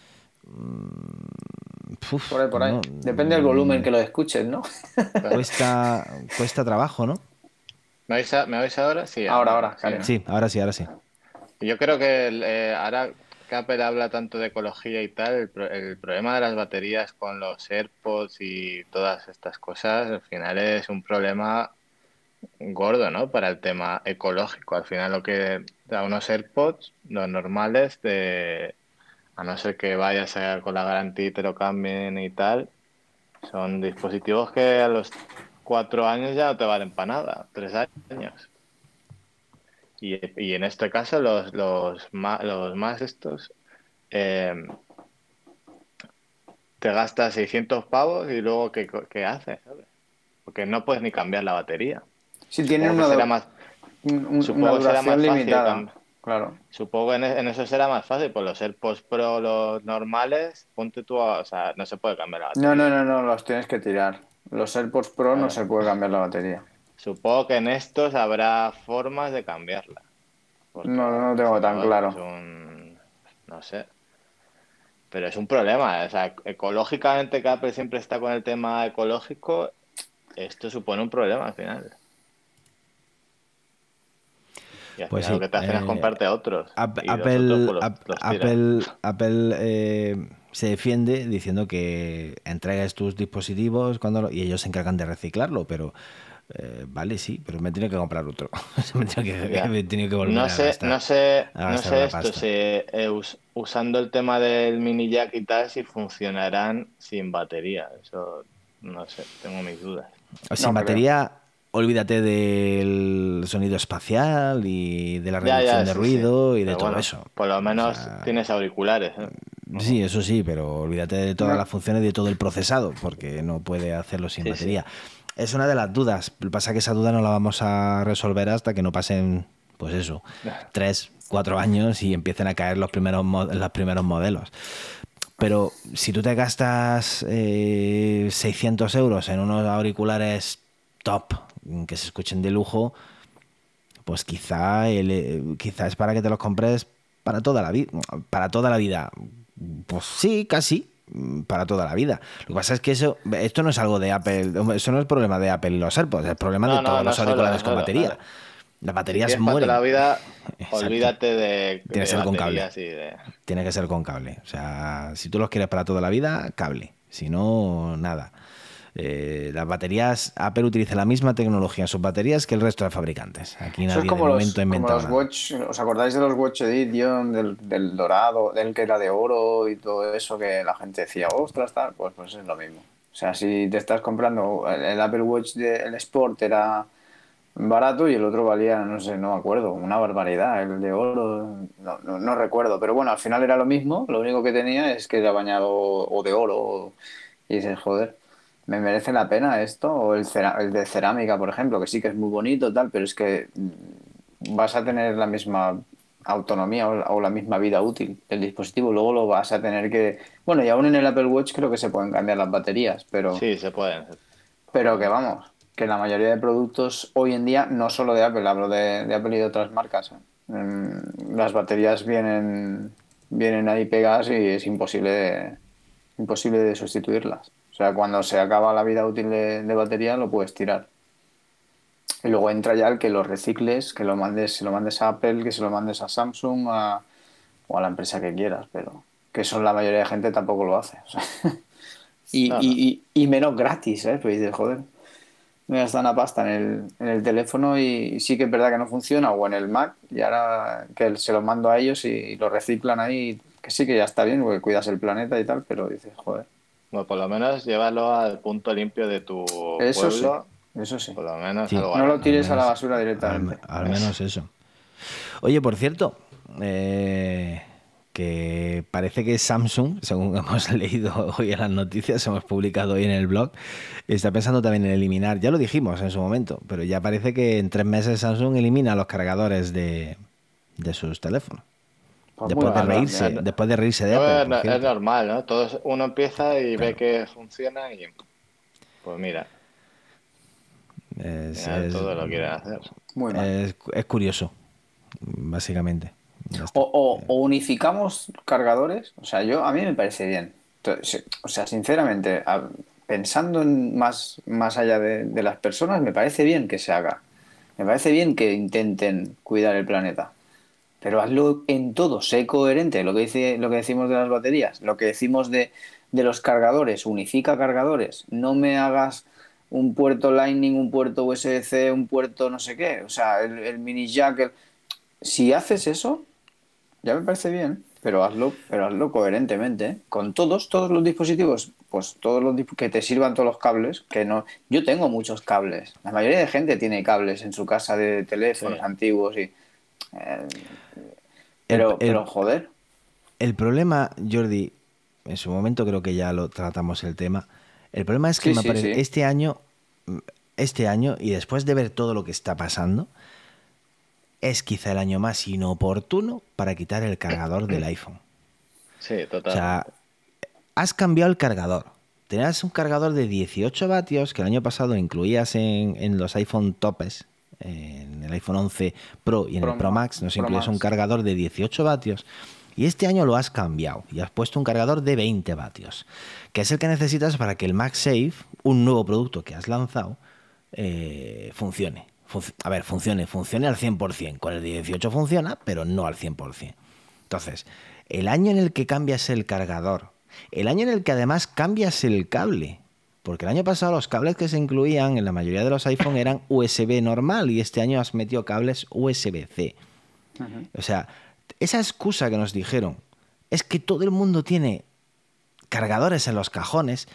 Uf, Por ahí, por ahí. no, Depende del volumen mm, que lo escuches, ¿no? cuesta, cuesta trabajo, ¿no? ¿Me oís, a- me oís ahora? Sí, Ahora, ahora ahora, sí, Karim. ¿no? Sí, ahora sí, ahora sí. Yo creo que el, eh, ahora que Apple habla tanto de ecología y tal, el, pro- el problema de las baterías con los AirPods y todas estas cosas, al final es un problema gordo, ¿no? Para el tema ecológico. Al final lo que da unos AirPods, los normales, de, a no ser que vayas a- con la garantía y te lo cambien y tal, son dispositivos que a los cuatro años ya no te valen para nada, tres años. Y, y en este caso los, los, más, los más estos, eh, te gastas seiscientos pavos y luego ¿qué, qué haces? ¿Sabes? Porque no puedes ni cambiar la batería. Sí, tienen Supongo que una, será du- más, un- un- una supongo que será duración más fácil limitada. cam- claro. Supongo que en, en eso será más fácil, por los AirPods Pro, los normales, ponte tú, a- o sea, no se puede cambiar la No, no, batería. no, no, los tienes que tirar. Los AirPods Pro no Claro. se puede cambiar la batería. Supongo que en estos habrá formas de cambiarla, porque No, no lo si tengo tan no es claro. un, no sé, pero es un problema. O sea, ecológicamente que Apple siempre está con el tema ecológico, esto supone un problema al final. Y al Pues final lo sí. que te hacen es eh, comprarte otros Ap- y los otros Apple, pues los, Ap- los tiras. Apple, Apple eh, se defiende diciendo que entregas tus dispositivos cuando lo- y ellos se encargan de reciclarlo, pero eh, vale, sí, pero me tiene que comprar otro. me tiene que, Ya. me tiene que volver No a sé, gastar, no sé, a no gastar sé la esto pasta. si eh, us- usando el tema del mini jack y tal, si funcionarán sin batería. Eso no sé, tengo mis dudas. Sin No creo. batería, olvídate del sonido espacial y de la Ya, reducción ya, de sí, sí. ruido y de Pero todo bueno, eso. por lo O menos sea, tienes auriculares, ¿eh? sí, Ujú. eso sí, pero olvídate de todas No, las funciones y de todo el procesado, porque no puede hacerlo sin Sí, sí. batería. Es una de las dudas. Lo que pasa es que esa duda no la vamos a resolver hasta que no pasen, pues eso, tres, cuatro años y empiecen a caer los primeros, mo- los primeros modelos. Pero si tú te gastas eh, seiscientos euros en unos auriculares top, que se escuchen de lujo, pues quizá, el, eh, quizá es para que te los compres para toda la vida. Para toda la vida. Pues sí, casi. mm, Para toda la vida. Lo que pasa es que eso, esto no es algo de Apple, eso no es problema de Apple y los AirPods, es problema de No, no, todos no los solo, no auriculares con solo, batería. claro. Las Si baterías quieres para toda la mueren. vida, Exacto. olvídate de, Tiene que de ser con cable. baterías y de... Tiene que ser con cable. O sea, si tú los quieres para toda la vida, cable. Si no, nada. Eh, las baterías, Apple utiliza la misma tecnología en sus baterías que el resto de fabricantes. Aquí eso es nadie de como momento los, ha como inventado los nada. Watch. ¿Os acordáis de los Watch Edition, del, del dorado, del que era de oro y todo eso que la gente decía, ostras, tal? Pues, pues es lo mismo. O sea, si te estás comprando el, el Apple Watch del Sport era barato y el otro valía, no sé, no me acuerdo, una barbaridad, el de oro, no, no, no recuerdo, pero bueno, al final era lo mismo, lo único que tenía es que era bañado o de oro, o- y dices, joder, ¿me merece la pena esto? O el, cera- el de cerámica, por ejemplo, que sí que es muy bonito, tal, pero es que mm, vas a tener la misma autonomía o la, o la misma vida útil del dispositivo, luego lo vas a tener que, bueno, y aún en el Apple Watch creo que se pueden cambiar las baterías, pero... Sí, se pueden, por lo Pero que menos. vamos, que la mayoría de productos hoy en día, no solo de Apple, hablo de, de Apple y de otras marcas, ¿eh? Mm, las baterías vienen, vienen ahí pegadas y es imposible de, imposible de sustituirlas. O sea, cuando se acaba la vida útil de, de batería, lo puedes tirar. Y luego entra ya el que lo recicles, que lo mandes, se lo mandes a Apple, que se lo mandes a Samsung a- o a la empresa que quieras, pero que eso la mayoría de gente tampoco lo hace. O sea, y, No, no. y, y, y menos gratis, ¿eh? Pues dices, joder. Me gastan una pasta en el, en el teléfono y sí que es verdad que no funciona, o en el Mac, y ahora que se lo mando a ellos y lo reciclan ahí, que sí que ya está bien, porque cuidas el planeta y tal, pero dices, joder, Bueno, por lo menos llévalo al punto limpio de tu eso sí, pueblo, eso sí. por lo menos Sí, algo No lo harán. al tires a la menos, basura al, directamente. al Eso. menos eso. Oye, por cierto, eh, que parece que Samsung, según hemos leído hoy en las noticias, hemos publicado hoy en el blog, está pensando también en eliminar, ya lo dijimos en su momento, pero ya parece que en tres meses Samsung elimina los cargadores de, de sus teléfonos. Pues muy Después de mal, ¿no? Bueno, reírse, es, después de reírse de yo Apple, es, por no- es cierto. normal, ¿no? Todos, uno empieza y ve Claro, que funciona y pues mira, al es, final es, todo lo quieren hacer. Muy mal. es, es curioso, básicamente. Ya O, está. o- o unificamos cargadores, o sea, yo a mí me parece bien. Entonces, o sea, sinceramente, a- pensando en más, más allá de, de las personas, me parece bien que se haga. Me parece bien que intenten cuidar el planeta. Pero hazlo en todo, sé coherente. Lo que dice, lo que decimos de las baterías, lo que decimos de, de los cargadores, unifica cargadores. No me hagas un puerto Lightning, un puerto U S B-C, un puerto no sé qué. O sea, el, el mini jack. el- Si haces eso, ya me parece bien, pero hazlo, pero hazlo coherentemente, ¿eh? Con todos, todos los dispositivos, pues todos los disp- que te sirvan todos los cables, que no. Yo tengo muchos cables. La mayoría de gente tiene cables en su casa de Sí. teléfonos antiguos y. eh, El, pero, el, pero joder. el problema, Jordi, en su momento creo que ya lo tratamos el tema. El problema es que Sí, me sí, parece sí. este año, este año y después de ver todo lo que está pasando, es quizá el año más inoportuno para quitar el cargador del iPhone. Sí, total. O sea, has cambiado el cargador. Tenías un cargador de dieciocho vatios que el año pasado incluías en, en los iPhone topes, en el iPhone once Pro y en Pro el Pro Ma- Max nos Pro incluías un Max. cargador de dieciocho vatios. Y este año lo has cambiado y has puesto un cargador de veinte vatios, que es el que necesitas para que el MagSafe, un nuevo producto que has lanzado, eh, funcione. Func- a ver, funcione, funcione al cien por cien. Con el dieciocho funciona, pero no al cien por cien. Entonces, el año en el que cambias el cargador, el año en el que además cambias el cable, porque el año pasado los cables que se incluían en la mayoría de los iPhone eran U S B normal y este año has metido cables U S B C. Ujú. O sea, esa excusa que nos dijeron es que todo el mundo tiene cargadores en los cajones.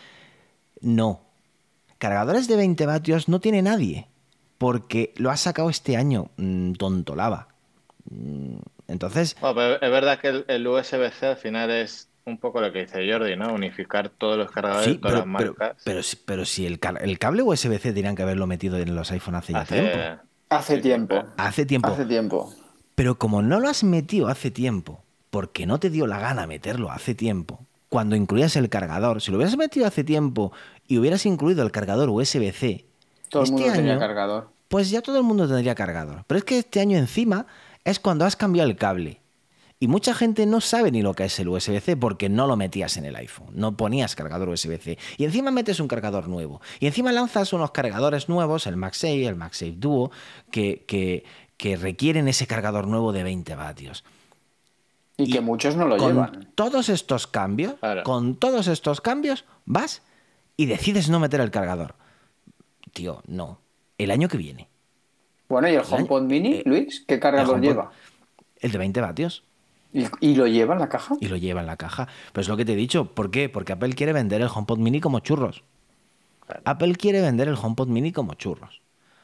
No. Cargadores de veinte vatios no tiene nadie, porque lo ha sacado este año, mmm, tontolaba. Mm, Entonces, Bueno, pero es verdad que el, el U S B-C al final es un poco lo que dice Jordi, ¿no? Unificar todos los cargadores de sí, todas las pero, pero, marcas. pero, si- pero si el, car- el cable U S B C tenían que haberlo metido en los iPhone hace ya tiempo. Hace... Hace Sí, tiempo. porque... Hace tiempo. Hace tiempo. Pero como no lo has metido hace tiempo, porque no te dio la gana meterlo hace tiempo, cuando incluías el cargador, si lo hubieras metido hace tiempo y hubieras incluido el cargador U S B C, Todo el este mundo tenía año, cargador. pues ya todo el mundo tendría cargador. Pero es que este año encima es cuando has cambiado el cable. Y mucha gente no sabe ni lo que es el U S B C porque no lo metías en el iPhone, no ponías cargador U S B C. Y encima metes un cargador nuevo. Y encima lanzas unos cargadores nuevos, el MagSafe, el MagSafe Duo, que, que, que requieren ese cargador nuevo de veinte vatios. Y, Y que muchos no lo con llevan. todos estos cambios, Claro. con todos estos cambios, vas y decides no meter el cargador. Tío, no. El año que viene. Bueno, ¿y el El año- HomePod Mini, eh, Luis? ¿Qué el cargador HomePod- lleva? El de veinte vatios. ¿Y, y lo lleva en la caja? Y lo lleva en la caja. Pero es lo que te he dicho. ¿Por qué? Porque Apple quiere vender el HomePod Mini como churros. Claro. Apple quiere vender el HomePod Mini como churros.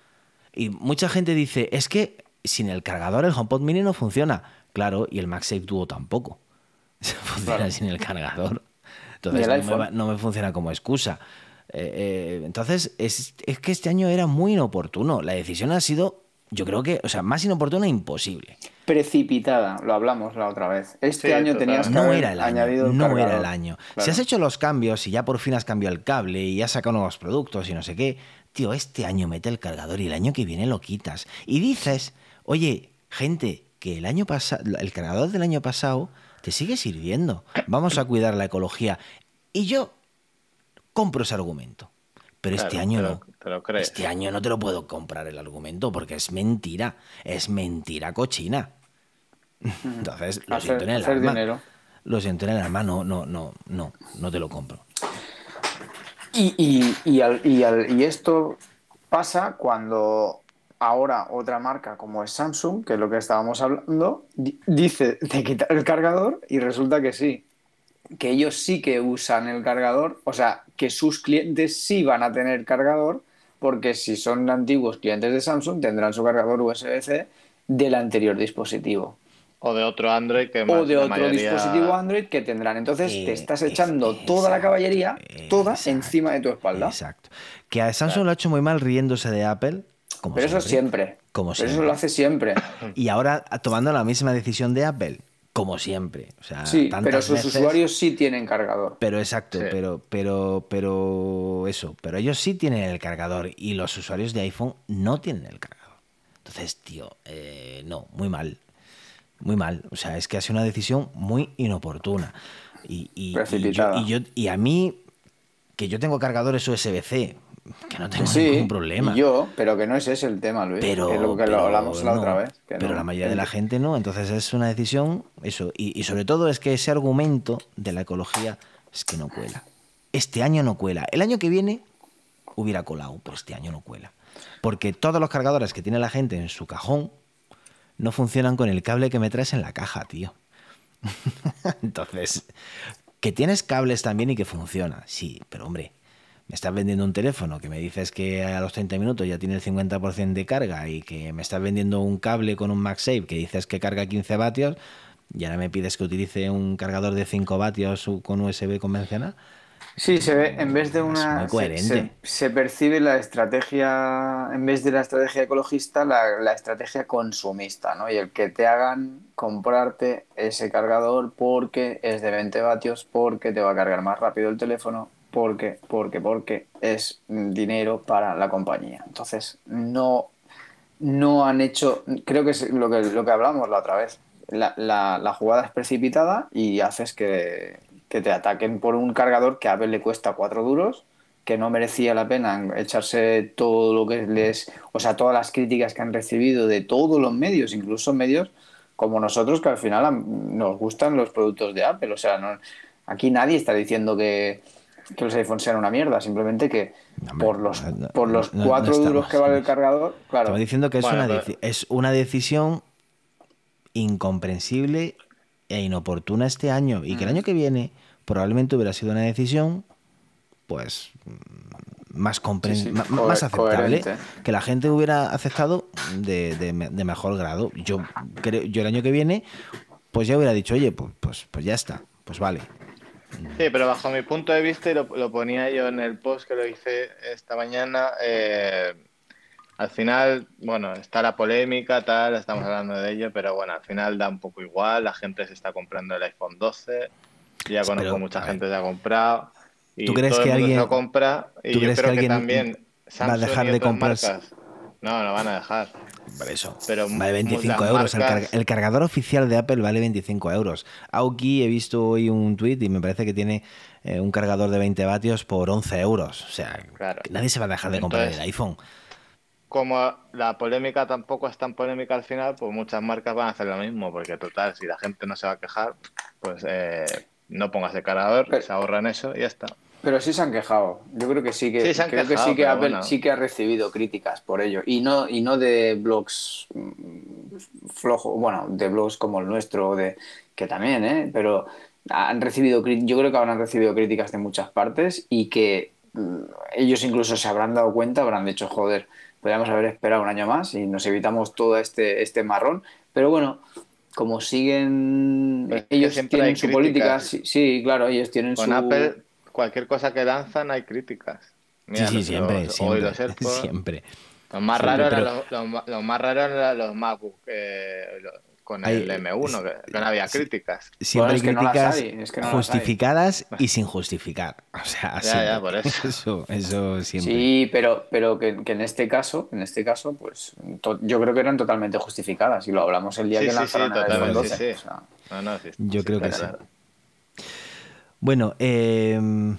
Y mucha gente dice, es que sin el cargador el HomePod Mini no funciona. Claro, y el MagSafe Duo tampoco. Funciona Claro. sin el cargador. ¿Y Entonces el no me, iPhone? va- no me funciona como excusa. Eh, eh, entonces, es, es que este año era muy inoportuno. La decisión ha sido, yo creo que, o sea, más inoportuna imposible. Precipitada, lo hablamos la otra vez. Este Sí, año total. tenías que No haber era el año, añadido el no cargador. era el año. Si Claro. has hecho los cambios y ya por fin has cambiado el cable y has sacado nuevos productos y no sé qué, tío, este año mete el cargador y el año que viene lo quitas. Y dices, oye, gente, que el año pasado, el cargador del año pasado te sigue sirviendo. Vamos a cuidar la ecología. Y yo compro ese argumento. Pero este Claro, año te lo- no. te lo crees. Este año no te lo puedo comprar el argumento porque es mentira. Es mentira cochina. Entonces, lo Hacer- siento en el hacer alma. dinero. Lo siento en el alma, no, no, no, no, no te lo compro. Y, y, y, al- y al- y esto pasa cuando ahora otra marca como es Samsung, que es lo que estábamos hablando, di- dice de quitar el cargador y resulta que sí, que ellos sí que usan el cargador, o sea, que sus clientes sí van a tener cargador, porque si son antiguos clientes de Samsung tendrán su cargador U S B-C del anterior dispositivo. O de otro Android que O más, de la otro mayoría... dispositivo Android que tendrán. Entonces te Eh, estás es- echando toda la exacto, caballería, toda exacto, encima de tu espalda. Exacto. Que a Samsung Claro. lo ha hecho muy mal riéndose de Apple, como Pero eso siempre. siempre. Como Pero eso siempre. lo hace siempre. Y ahora tomando la misma decisión de Apple, como siempre. O sea, Sí, tantas pero sus veces- usuarios sí tienen cargador. Pero exacto, Sí. pero, pero, pero eso, pero ellos sí tienen el cargador y los usuarios de iPhone no tienen el cargador. Entonces, tío, eh, no, muy mal. Muy mal. O sea, es que ha sido una decisión muy inoportuna. Y, y, y, yo, Precipitada. y, yo- y a mí, que yo tengo cargadores U S B C, que no tengo Sí, ningún problema. y yo, pero que no es ese el tema, Luis. Pero, que es lo que pero lo hablamos la no, otra vez. que pero no. la mayoría de El- la gente no. Entonces es una decisión, eso. Y, y sobre todo es que ese argumento de la ecología es que no cuela. Este año no cuela. El año que viene hubiera colado, pero este año no cuela. Porque todos los cargadores que tiene la gente en su cajón no funcionan con el cable que me traes en la caja, tío. Entonces, que tienes cables también y que funciona. Sí, pero hombre, me estás vendiendo un teléfono que me dices que a los treinta minutos ya tiene el cincuenta por ciento de carga y que me estás vendiendo un cable con un MagSafe que dices que carga quince vatios y ahora me pides que utilice un cargador de cinco vatios con U S B convencional. Sí, se ve, en vez de Es muy una, se, se- coherente. se percibe la estrategia, en vez de la estrategia ecologista, la, la estrategia consumista, ¿no? Y el que te hagan comprarte ese cargador porque es de veinte vatios, porque te va a cargar más rápido el teléfono, porque, porque, porque es mm, dinero para la compañía. Entonces, no, no han hecho, creo que es lo que, lo que hablamos la otra vez. La, la- la jugada es precipitada y haces que, que te ataquen por un cargador que a Apple le cuesta cuatro duros, que no merecía la pena echarse todo lo que les, o sea, todas las críticas que han recibido de todos los medios, incluso medios como nosotros, que al final am- nos gustan los productos de Apple. O sea, no, aquí nadie está diciendo que, que los iPhones sean una mierda, simplemente que No, hombre, por los, no, por no- los no- no cuatro duros que estamos en vale el eso. cargador, Estamos claro. diciendo que es Bueno, una, pero deci- es una decisión incomprensible e inoportuna este año y que el Mm. año que viene probablemente hubiera sido una decisión pues más, Sí, compren- sí, ma- ma- más co- aceptable, coherente. que la gente hubiera aceptado de, de me- de mejor grado. Yo creo, yo el año que viene pues ya hubiera dicho, oye, pues, pues, pues ya está, pues vale. sí, pero bajo mi punto de vista, y lo, lo ponía yo en el post que lo hice esta mañana, eh, al final, bueno, está la polémica, tal, estamos hablando de ello, pero bueno, al final da un poco igual, la gente se está comprando el iPhone doce, ya Sí, conozco pero, mucha a ver, gente que se ha comprado ¿tú y crees todo el que mundo se lo alguien, compra y tú yo crees que creo que alguien también va a Samsung y dejar de otras comprarse? marcas, no, no van a dejar, Por eso, pero vale mu- las veinticinco euros. El, car- marcas, el cargador oficial de Apple vale veinticinco euros. Aoki, he visto hoy un tweet y me parece que tiene eh, un cargador de veinte vatios por once euros. O sea, claro. que nadie se va a dejar de comprar el Entonces, iPhone. como la polémica tampoco es tan polémica al final, pues muchas marcas van a hacer lo mismo, porque total, si la gente no se va a quejar, pues eh, no pongas el cargador, Pero, se ahorran eso y ya está. pero sí se han quejado. Yo creo que sí Sí, que se han creo que sí quejado, que pero Apple bueno, sí que ha recibido críticas por ello y no y no de blogs mm, flojo, bueno, de blogs como el nuestro de que también, ¿eh? Pero han recibido cri- yo creo que habrán recibido críticas de muchas partes y que mm, ellos incluso se habrán dado cuenta, habrán dicho, joder, podríamos haber esperado un año más y nos evitamos todo este este marrón, pero bueno, como siguen, pues es que ellos siempre hay tienen su política, críticas. sí, sí, claro, ellos tienen Con su... Apple, cualquier cosa que lanzan hay críticas. Sí, Mira, sí, siempre, los, hoy siempre, los AirPods, siempre. los más Siempre, raros eran pero los, los, ma- los más raros eran los MacBook eh, lo- con el hay, M uno, que, que no había si- críticas. Bueno, siempre hay es que no las críticas hay, es que no las hay. justificadas y sin justificar. O sea, Ya, ya, siempre. por eso. Eso, eso siempre. Sí, pero, pero que, que en este caso, en este caso, pues to- yo creo que eran totalmente justificadas y lo hablamos el día Sí, que sí, sí, lanzaron el Yo iPhone creo totalmente, que sí, sí. doce. sí. O sea, No, no, sí, Yo sí creo está que sí. claro. Bueno, eh,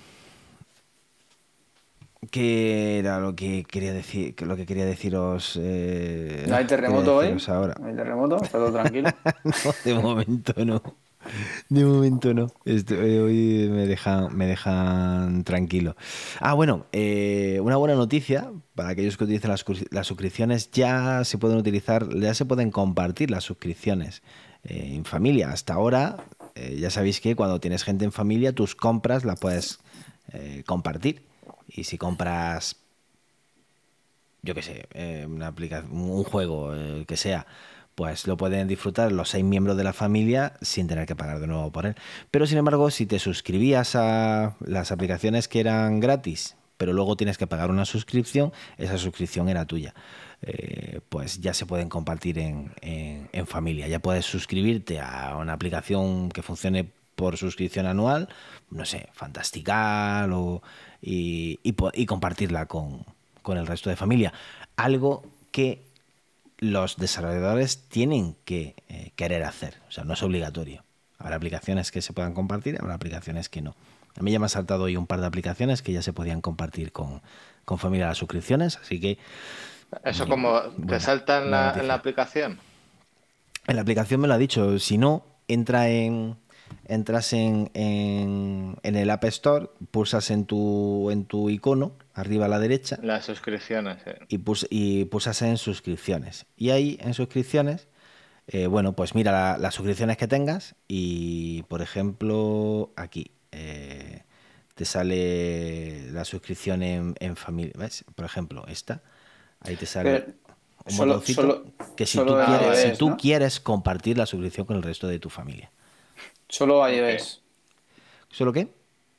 ¿qué era lo que quería decir? Lo que quería deciros. eh, ¿no hay quería terremoto hoy? deciros ahora. ¿No hay terremoto? ¿Está todo tranquilo? No, de momento no. De momento no. Esto- eh, hoy me dejan, me dejan tranquilo. Ah, bueno, eh, una buena noticia para aquellos que utilicen las, cus- las suscripciones, ya se pueden utilizar, ya se pueden compartir las suscripciones eh, en familia. Hasta ahora, eh, ya sabéis que cuando tienes gente en familia, tus compras las puedes eh, compartir. Y si compras, yo qué sé, eh, una aplicación, un juego, eh, que sea, pues lo pueden disfrutar los seis miembros de la familia sin tener que pagar de nuevo por él. Pero sin embargo, si te suscribías a las aplicaciones que eran gratis, pero luego tienes que pagar una suscripción, esa suscripción era tuya. Eh, pues ya se pueden compartir en, en- en familia. Ya puedes suscribirte a una aplicación que funcione por suscripción anual, no sé, Fantastical o, y, y po- y compartirla con, con el resto de familia. Algo que los desarrolladores tienen que eh, querer hacer. O sea, no es obligatorio. Habrá aplicaciones que se puedan compartir, habrá aplicaciones que no. A mí ya me ha saltado hoy un par de aplicaciones que ya se podían compartir con, con familia las suscripciones, así que Eso muy como te buena, salta en buena la, en la noticia. aplicación. En la aplicación me lo ha dicho, si no, entra en, entras en, en, en el App Store, pulsas en tu, en tu icono, arriba a la derecha, Las suscripciones, eh. y, pus- y pulsas en suscripciones. Y ahí en suscripciones, eh, bueno, pues mira la- las suscripciones que tengas y, por ejemplo, aquí eh, te sale la suscripción en, en familia. ¿Ves? Por ejemplo, esta. Ahí te sale Pero un solo, botoncito solo, que si tú solo Ah, quieres, si vale. iOS, tú ¿no? quieres compartir la suscripción con el resto de tu familia. Solo Ok. iOS. ¿Solo qué?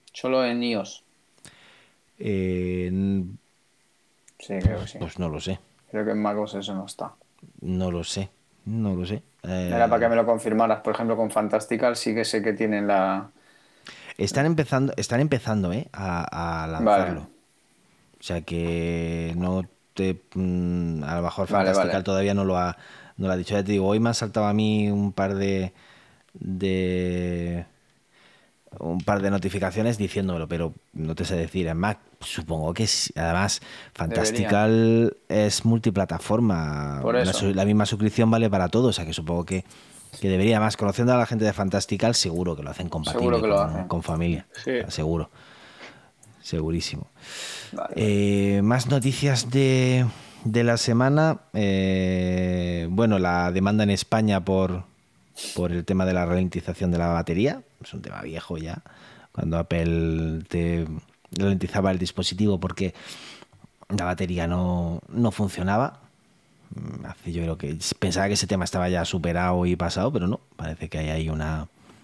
Solo en iOS. Eh, n- Sí, creo que sí. pues no lo sé, Creo que en macOS eso no está. no lo sé, no lo sé. Era para que Eh, me lo confirmaras. Por ejemplo, con Fantastical sí que sé que tienen la... están empezando, están empezando, ¿eh? a, a Vale, lanzarlo. O sea que no te. mm, A lo mejor vale, Fantastical vale. todavía no lo ha, no lo ha dicho. Ya te digo, hoy me han saltado a mí un par de. de un par de notificaciones diciéndolo, pero no te sé decir. En Mac, supongo que sí. Además, Deberían. Fantastical es multiplataforma. Por La, eso. su- la misma suscripción vale para todo. O sea que supongo que, que debería más. Conociendo a la gente de Fantastical, seguro que lo hacen Seguro compatible que lo con, hacen. con familia. Sí. O sea, seguro. Segurísimo. Vale, vale. Eh, más noticias de, de la semana. Eh, bueno, la demanda en España por, por el tema de la ralentización de la batería. Es un tema viejo ya. Cuando Apple te ralentizaba el dispositivo porque la batería no, no funcionaba. Mm, Hace, yo creo que pensaba que ese tema estaba ya superado y pasado, pero no. Parece que hay ahí una,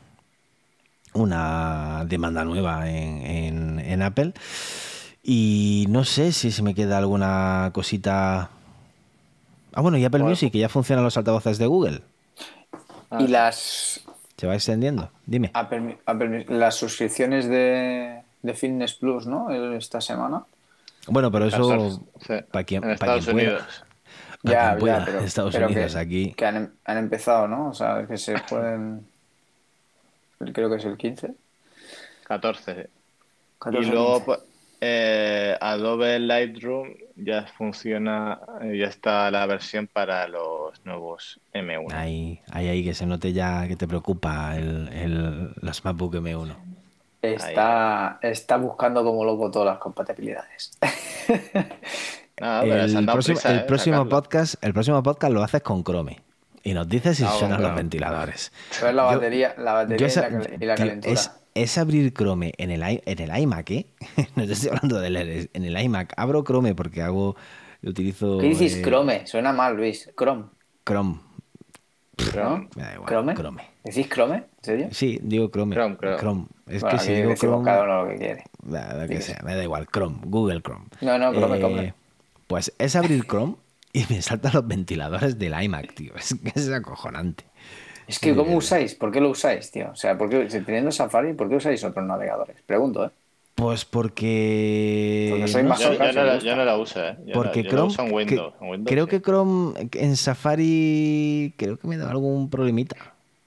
una demanda nueva en, en- en Apple. Y no sé si se me queda alguna cosita. Ah, bueno, y Apple Bueno, Music, que ya funcionan los altavoces de Google. Y ah, sí. las... Se va extendiendo. Dime. Apple- Apple- las suscripciones de, de Fitness Plus, ¿no? Esta semana. Bueno, pero catorce, eso sí. para quien, En para quien Estados pueda. Unidos. Para quien Ya, ya, pueda. pero, Estados pero Unidos, que, aquí. que han, em- han empezado, ¿no? O sea, que se pueden... Creo que es el quince. catorce. Y catorce quince. luego pues, eh, Adobe Lightroom ya funciona, eh, ya está la versión para los nuevos M uno. Ahí, ahí, ahí que se note ya que te preocupa el, el, los MacBook M uno. Ahí, ahí. Está, está buscando como loco todas las compatibilidades. Nada, pero se han El dado próximo, prisa, el ¿eh? próximo Sacarlo. podcast, el próximo podcast lo haces con Chrome. Y nos dices si Hago con suenan los Chrome. ventiladores. Eso es la Yo, batería, la yo batería y esa- la, cal- y la tío, calentura. es, es abrir Chrome en el, i- en el iMac, ¿eh? No te estoy hablando del es en el iMac. Abro Chrome porque hago, ¿Qué utilizo dices eh, Chrome? Suena mal, Luis. Chrome, Chrome. ¿no? Chrome, Me da igual, ¿Chrome? Chrome. ¿Decís Chrome? ¿En serio? Sí, digo Chrome. Chrome, Chrome. Chrome. Es que Bueno, si aquí digo decimos Chrome, cada uno lo que quiere. da- lo Di que que sí. sea, me da igual. Chrome, Google Chrome. No, no, Chrome, Eh, Chrome. pues es abrir Chrome y me saltan los ventiladores del iMac, tío. Es que es acojonante. Es que, De ¿cómo verdad. usáis? ¿Por qué lo usáis, tío? O sea, ¿por qué, si teniendo Safari, ¿por qué usáis otros navegadores? Pregunto, ¿eh? Pues porque. Porque soy No más Yo, sé. yo hojas y no, me la- yo no gusta. la uso, ¿eh? Yo, la- Porque yo lo Chrome. uso en que- Windows. En Windows creo sí. que Chrome en Safari. Creo que me da algún problemita.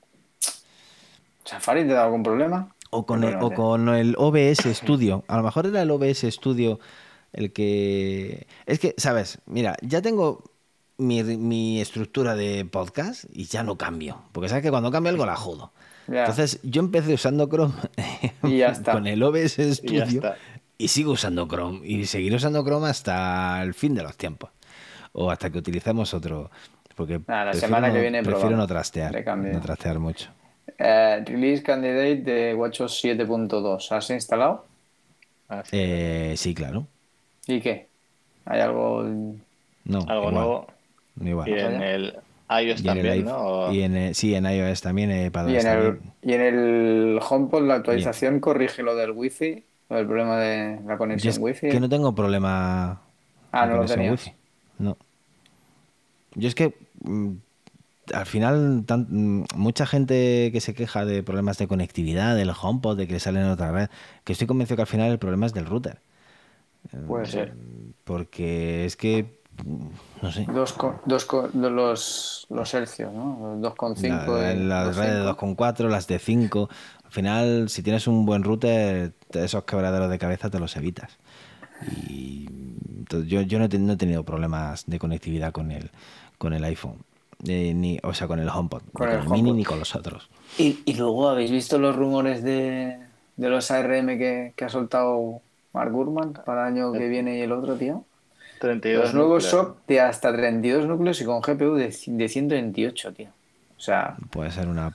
¿Safari te da algún problema? O ¿Qué con el, problema o tiene? con el O B S Studio. A lo mejor era el O B S Studio el que. Es que, ¿sabes? Mira, ya tengo mi, mi estructura de podcast y ya no cambio. Porque sabes que cuando cambio algo la jodo. Ya, Entonces, yo empecé usando Chrome y ya con está. el O B S Y ya Studio está. y sigo usando Chrome. Y seguiré usando Chrome hasta el fin de los tiempos. O hasta que utilicemos otro. Porque Nada, la prefiero semana que no, viene prefiero no probamos. trastear. Le No cambio. trastear mucho. Eh, release candidate de WatchOS siete punto dos. ¿Has instalado? Ah, sí, verdad. Eh, sí, claro. ¿Y qué? ¿Hay algo No, Algo igual. nuevo. Igual. Y más en allá? el iOS Y en el también, iPhone, ¿no? O- y en el- sí, en iOS también, en Y iPadOS en el, también. y en el HomePod la Bien. actualización corrige lo del Wi-Fi, lo del problema de la Yo conexión es Wi-Fi. que no tengo problema Ah, de no lo conexión tenías. wifi. No. Yo es que mm, al final tan- mm, mucha gente que se queja de problemas de conectividad, del HomePod, de que le salen en otra red, que estoy convencido que al final el problema es del router. Puede ser. Porque es que, mm, no sé, Dos, co- dos co- de los, los hercios, ¿no? Los dos coma cinco la- y las redes de dos coma cinco. dos coma cuatro, las de cinco, al final si tienes un buen router, te- esos quebraderos de cabeza te los evitas. Y entonces, yo, yo no, he ten- no he tenido problemas de conectividad con el, con el iPhone, eh, ni, o sea, con el HomePod, ni Con con el el Mini HomePod. ni con los otros. Y, y luego, ¿habéis visto los rumores de, de los A R M que, que ha soltado Mark Gurman para el año que viene y el otro, tío? treinta y dos Los nuevos núcleos. S O C de hasta treinta y dos núcleos y con G P U de, de ciento veintiocho, tío. O sea, Puede ser una...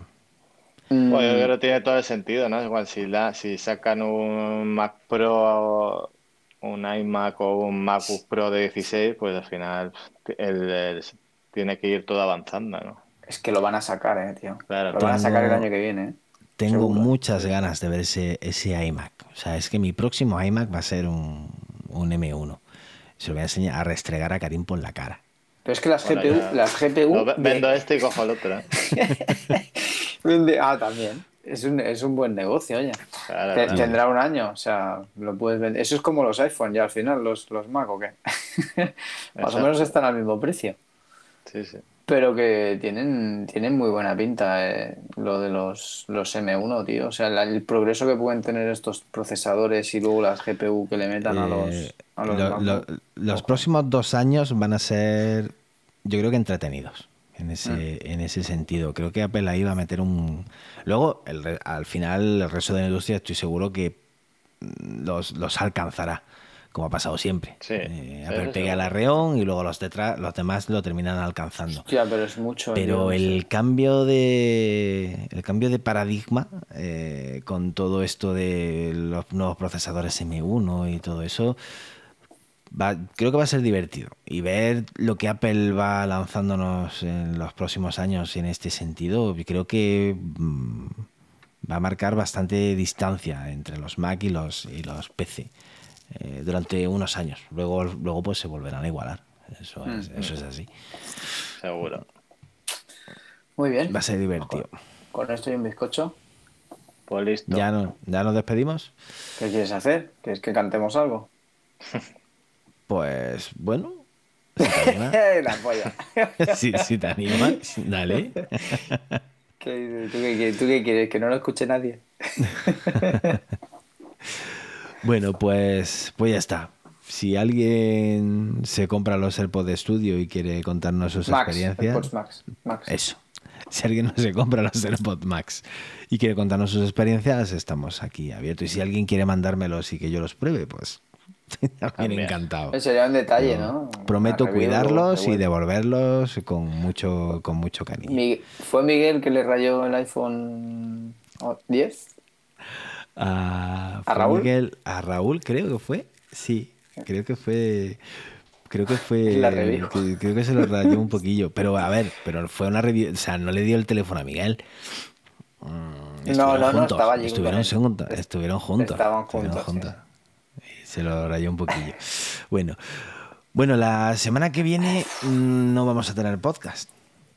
mm, Bueno, yo creo que tiene todo el sentido, ¿no? Igual si, la, si sacan un Mac Pro, un iMac o un MacBook Pro de dieciséis, pues al final el- el- tiene que ir todo avanzando, ¿no? es que lo van a sacar, eh, tío. Claro, Lo van a sacar el Tengo- año que viene, eh. tengo Seguro. muchas ganas de ver ese, ese iMac. O sea, es que mi próximo iMac va a ser un, un eme uno. Se lo voy a enseñar a restregar a Karim por la cara. Pero es que las Bueno, G P U, ya- las G P U Lo ve- de- vendo este y cojo el otro. ¿eh? Vende- Ah, también. Es un, es un buen negocio, oye. Claro, Te- claro. Tendrá un año, o sea, lo puedes vender. Eso es como los iPhone ya al final, los, los Mac o qué. Más o Exacto. menos están al mismo precio. Sí, sí. Pero que tienen, tienen muy buena pinta eh, lo de los, los eme uno, tío. O sea, la- el progreso que pueden tener estos procesadores y luego las G P U que le metan a los, Eh, a los lo- lo- MacBook. los Ojo. próximos dos años van a ser, yo creo que entretenidos en ese, Mm. en ese sentido. Creo que Apple ahí va a meter un... Luego, el re- al final, el resto de la industria estoy seguro que mm, los, los alcanzará, como ha pasado siempre. Sí, Eh, sí, Apple eso pega el seguro. arreón y luego los, detrás, los demás lo terminan alcanzando. Hostia, pero es mucho. Pero yo no el sé. cambio de el cambio de paradigma eh, con todo esto de los nuevos procesadores eme uno y todo eso, va- creo que va a ser divertido. Y ver lo que Apple va lanzándonos en los próximos años en este sentido, creo que mm, va a marcar bastante distancia entre los Mac y los, y los pe ce eh, durante unos años. Luego, luego pues se volverán a igualar. Eso es, Mm. eso es así. Seguro. Muy bien. Va a ser divertido. Con esto y un bizcocho, Pues listo. ¿Ya, no, ¿Ya nos despedimos? ¿qué quieres hacer? ¿Quieres que cantemos algo? Pues bueno, si te animas, La polla. si, si te animas, dale. ¿Qué- ¿Tú qué, quieres? ¿Tú qué quieres? ¿Que no lo escuche nadie? Bueno, pues, pues ya está. Si alguien se compra los AirPods de estudio y quiere contarnos sus Max, experiencias, AirPods Max. Max. eso. Si alguien no se compra los AirPods Max y quiere contarnos sus experiencias, estamos aquí abiertos. Y si alguien quiere mandármelos y que yo los pruebe, pues también También. encantado. Eso sería un detalle, ¿no? Prometo Una review, cuidarlos luego y de devolverlos con mucho, con mucho cariño. Mi- ¿Fue Miguel que le rayó el iPhone diez? A, ¿A fue Raúl? Miguel- a Raúl creo que fue, sí, creo que fue, creo que fue, La review. que- creo que se lo rayó un poquillo, pero a ver, pero fue una review, o sea, no le dio el teléfono a Miguel. Mm, No, estuvieron no, no, juntos, estaba allí estuvieron, con él. juntos, Est- estuvieron juntos, estaban estuvieron juntos, juntos. Y se lo rayó un poquillo. Bueno, bueno, la semana que viene mm, no vamos a tener podcast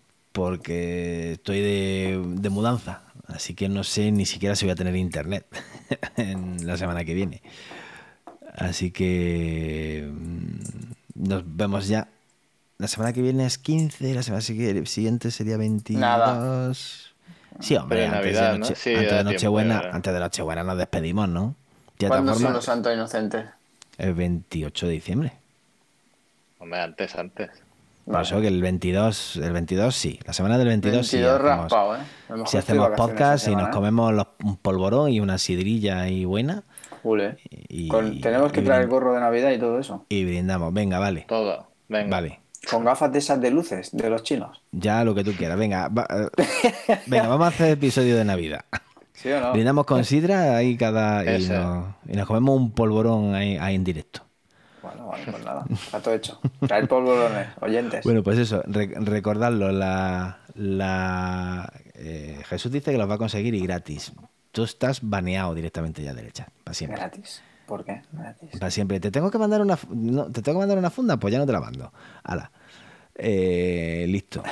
porque estoy de, de mudanza, así que no sé ni siquiera si voy a tener internet en la semana que viene. Así que mm, nos vemos ya. La semana que viene es quince, la semana sigui- siguiente sería veintidós. Nada. Sí, hombre, Pero en antes, Navidad, de, ¿no? noche, Sí, antes da de tiempo, Nochebuena, ya verás. antes de Nochebuena nos despedimos, ¿no? De otra ¿Cuándo son forma, los santos inocentes? el veintiocho de diciembre. Hombre, antes, antes. Por Vale. eso que el veintidós, el veintidós sí, la semana del veintidós, sí veintidós hacemos, raspado, ¿eh? A lo mejor si estoy de hacemos vacaciones podcast esa y nos semana, ¿eh? comemos los- un polvorón y una sidrilla ahí buena Jule. y, Con- tenemos que y traer el brin- gorro de Navidad y todo eso. y brindamos. Venga, vale. Todo. Venga. Vale. Con gafas de esas de luces, de los chinos. Ya lo que tú quieras. Venga, va- eh, venga, vamos a hacer episodio de Navidad. ¿Sí o no? Brindamos con sidra ahí cada y Ese. nos, y nos comemos un polvorón ahí, ahí en directo. Bueno, vale, pues nada. Está todo hecho. Traer polvorones, oyentes. Bueno, pues eso, re- recordadlo, la, la eh, Jesús dice que los va a conseguir y gratis. Tú estás baneado directamente ya del chat, para siempre. Gratis. ¿Por qué? Gratis. Para siempre. ¿Te tengo que mandar una fu- no, te tengo que mandar una funda? Pues ya no te la mando. Hala. Eh, listo.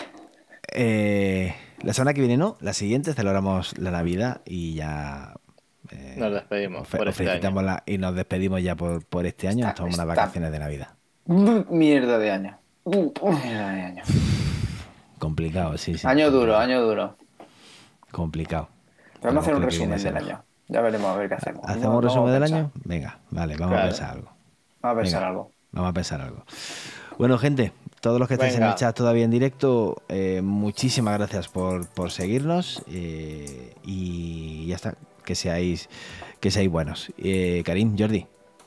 Eh, la semana que viene no, la siguiente celebramos la Navidad y ya eh, Nos despedimos ofe- por este felicitamos año. la- y nos despedimos ya por, por este año. Nos Está- tomamos unas está- vacaciones de Navidad. Mierda de año. Mierda de año. Complicado, sí, sí. Año duro, complicado. año duro. Complicado. Vamos a hacer un creo que viene resumen del a ser año. Ya veremos a ver qué hacemos. ¿Hacemos No, un no, resumen vamos a del pensar. año? Venga, vale, vamos a Claro. pensar algo. Vamos a pensar Venga, algo. Vamos a pensar algo. Bueno, gente, todos los que estáis en Venga. el chat todavía en directo, eh, muchísimas gracias por, por seguirnos eh, y ya está, que seáis, que seáis buenos. Eh, Karim, Jordi,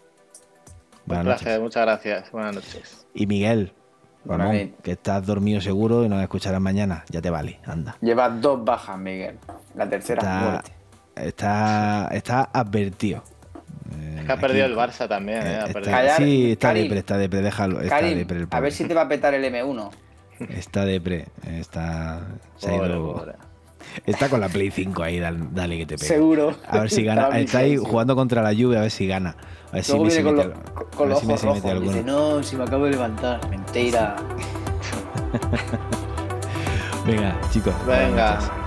Un buenas placer, noches. muchas gracias. Buenas noches. Y Miguel, Buenas Ramón, noches. que estás dormido seguro y nos escucharás mañana. Ya te vale, anda. Lleva dos bajas, Miguel. La tercera, Está, muerte. está, está advertido. Eh, Es que ha aquí- perdido el Barça también, ¿eh? Ha está- perdido. Callar, sí, está Karim. depre, está depre, déjalo. Está Karim, depre el a pobre. ver si te va a petar el eme uno. Está depre, está... Se ha Pobre, ido... pobre. Está con la Play cinco ahí, dale, dale que te pega. Seguro. A ver si gana. Para mí Está ahí sí. jugando contra la lluvia, a ver si gana. A ver si Luego Messi viene con, mete, lo- al- con- a con ver los si ojos Messi mete rojos. Dice, alguno. no, si me acabo de levantar. Mentira. Venga, chicos. buenas Venga. noches.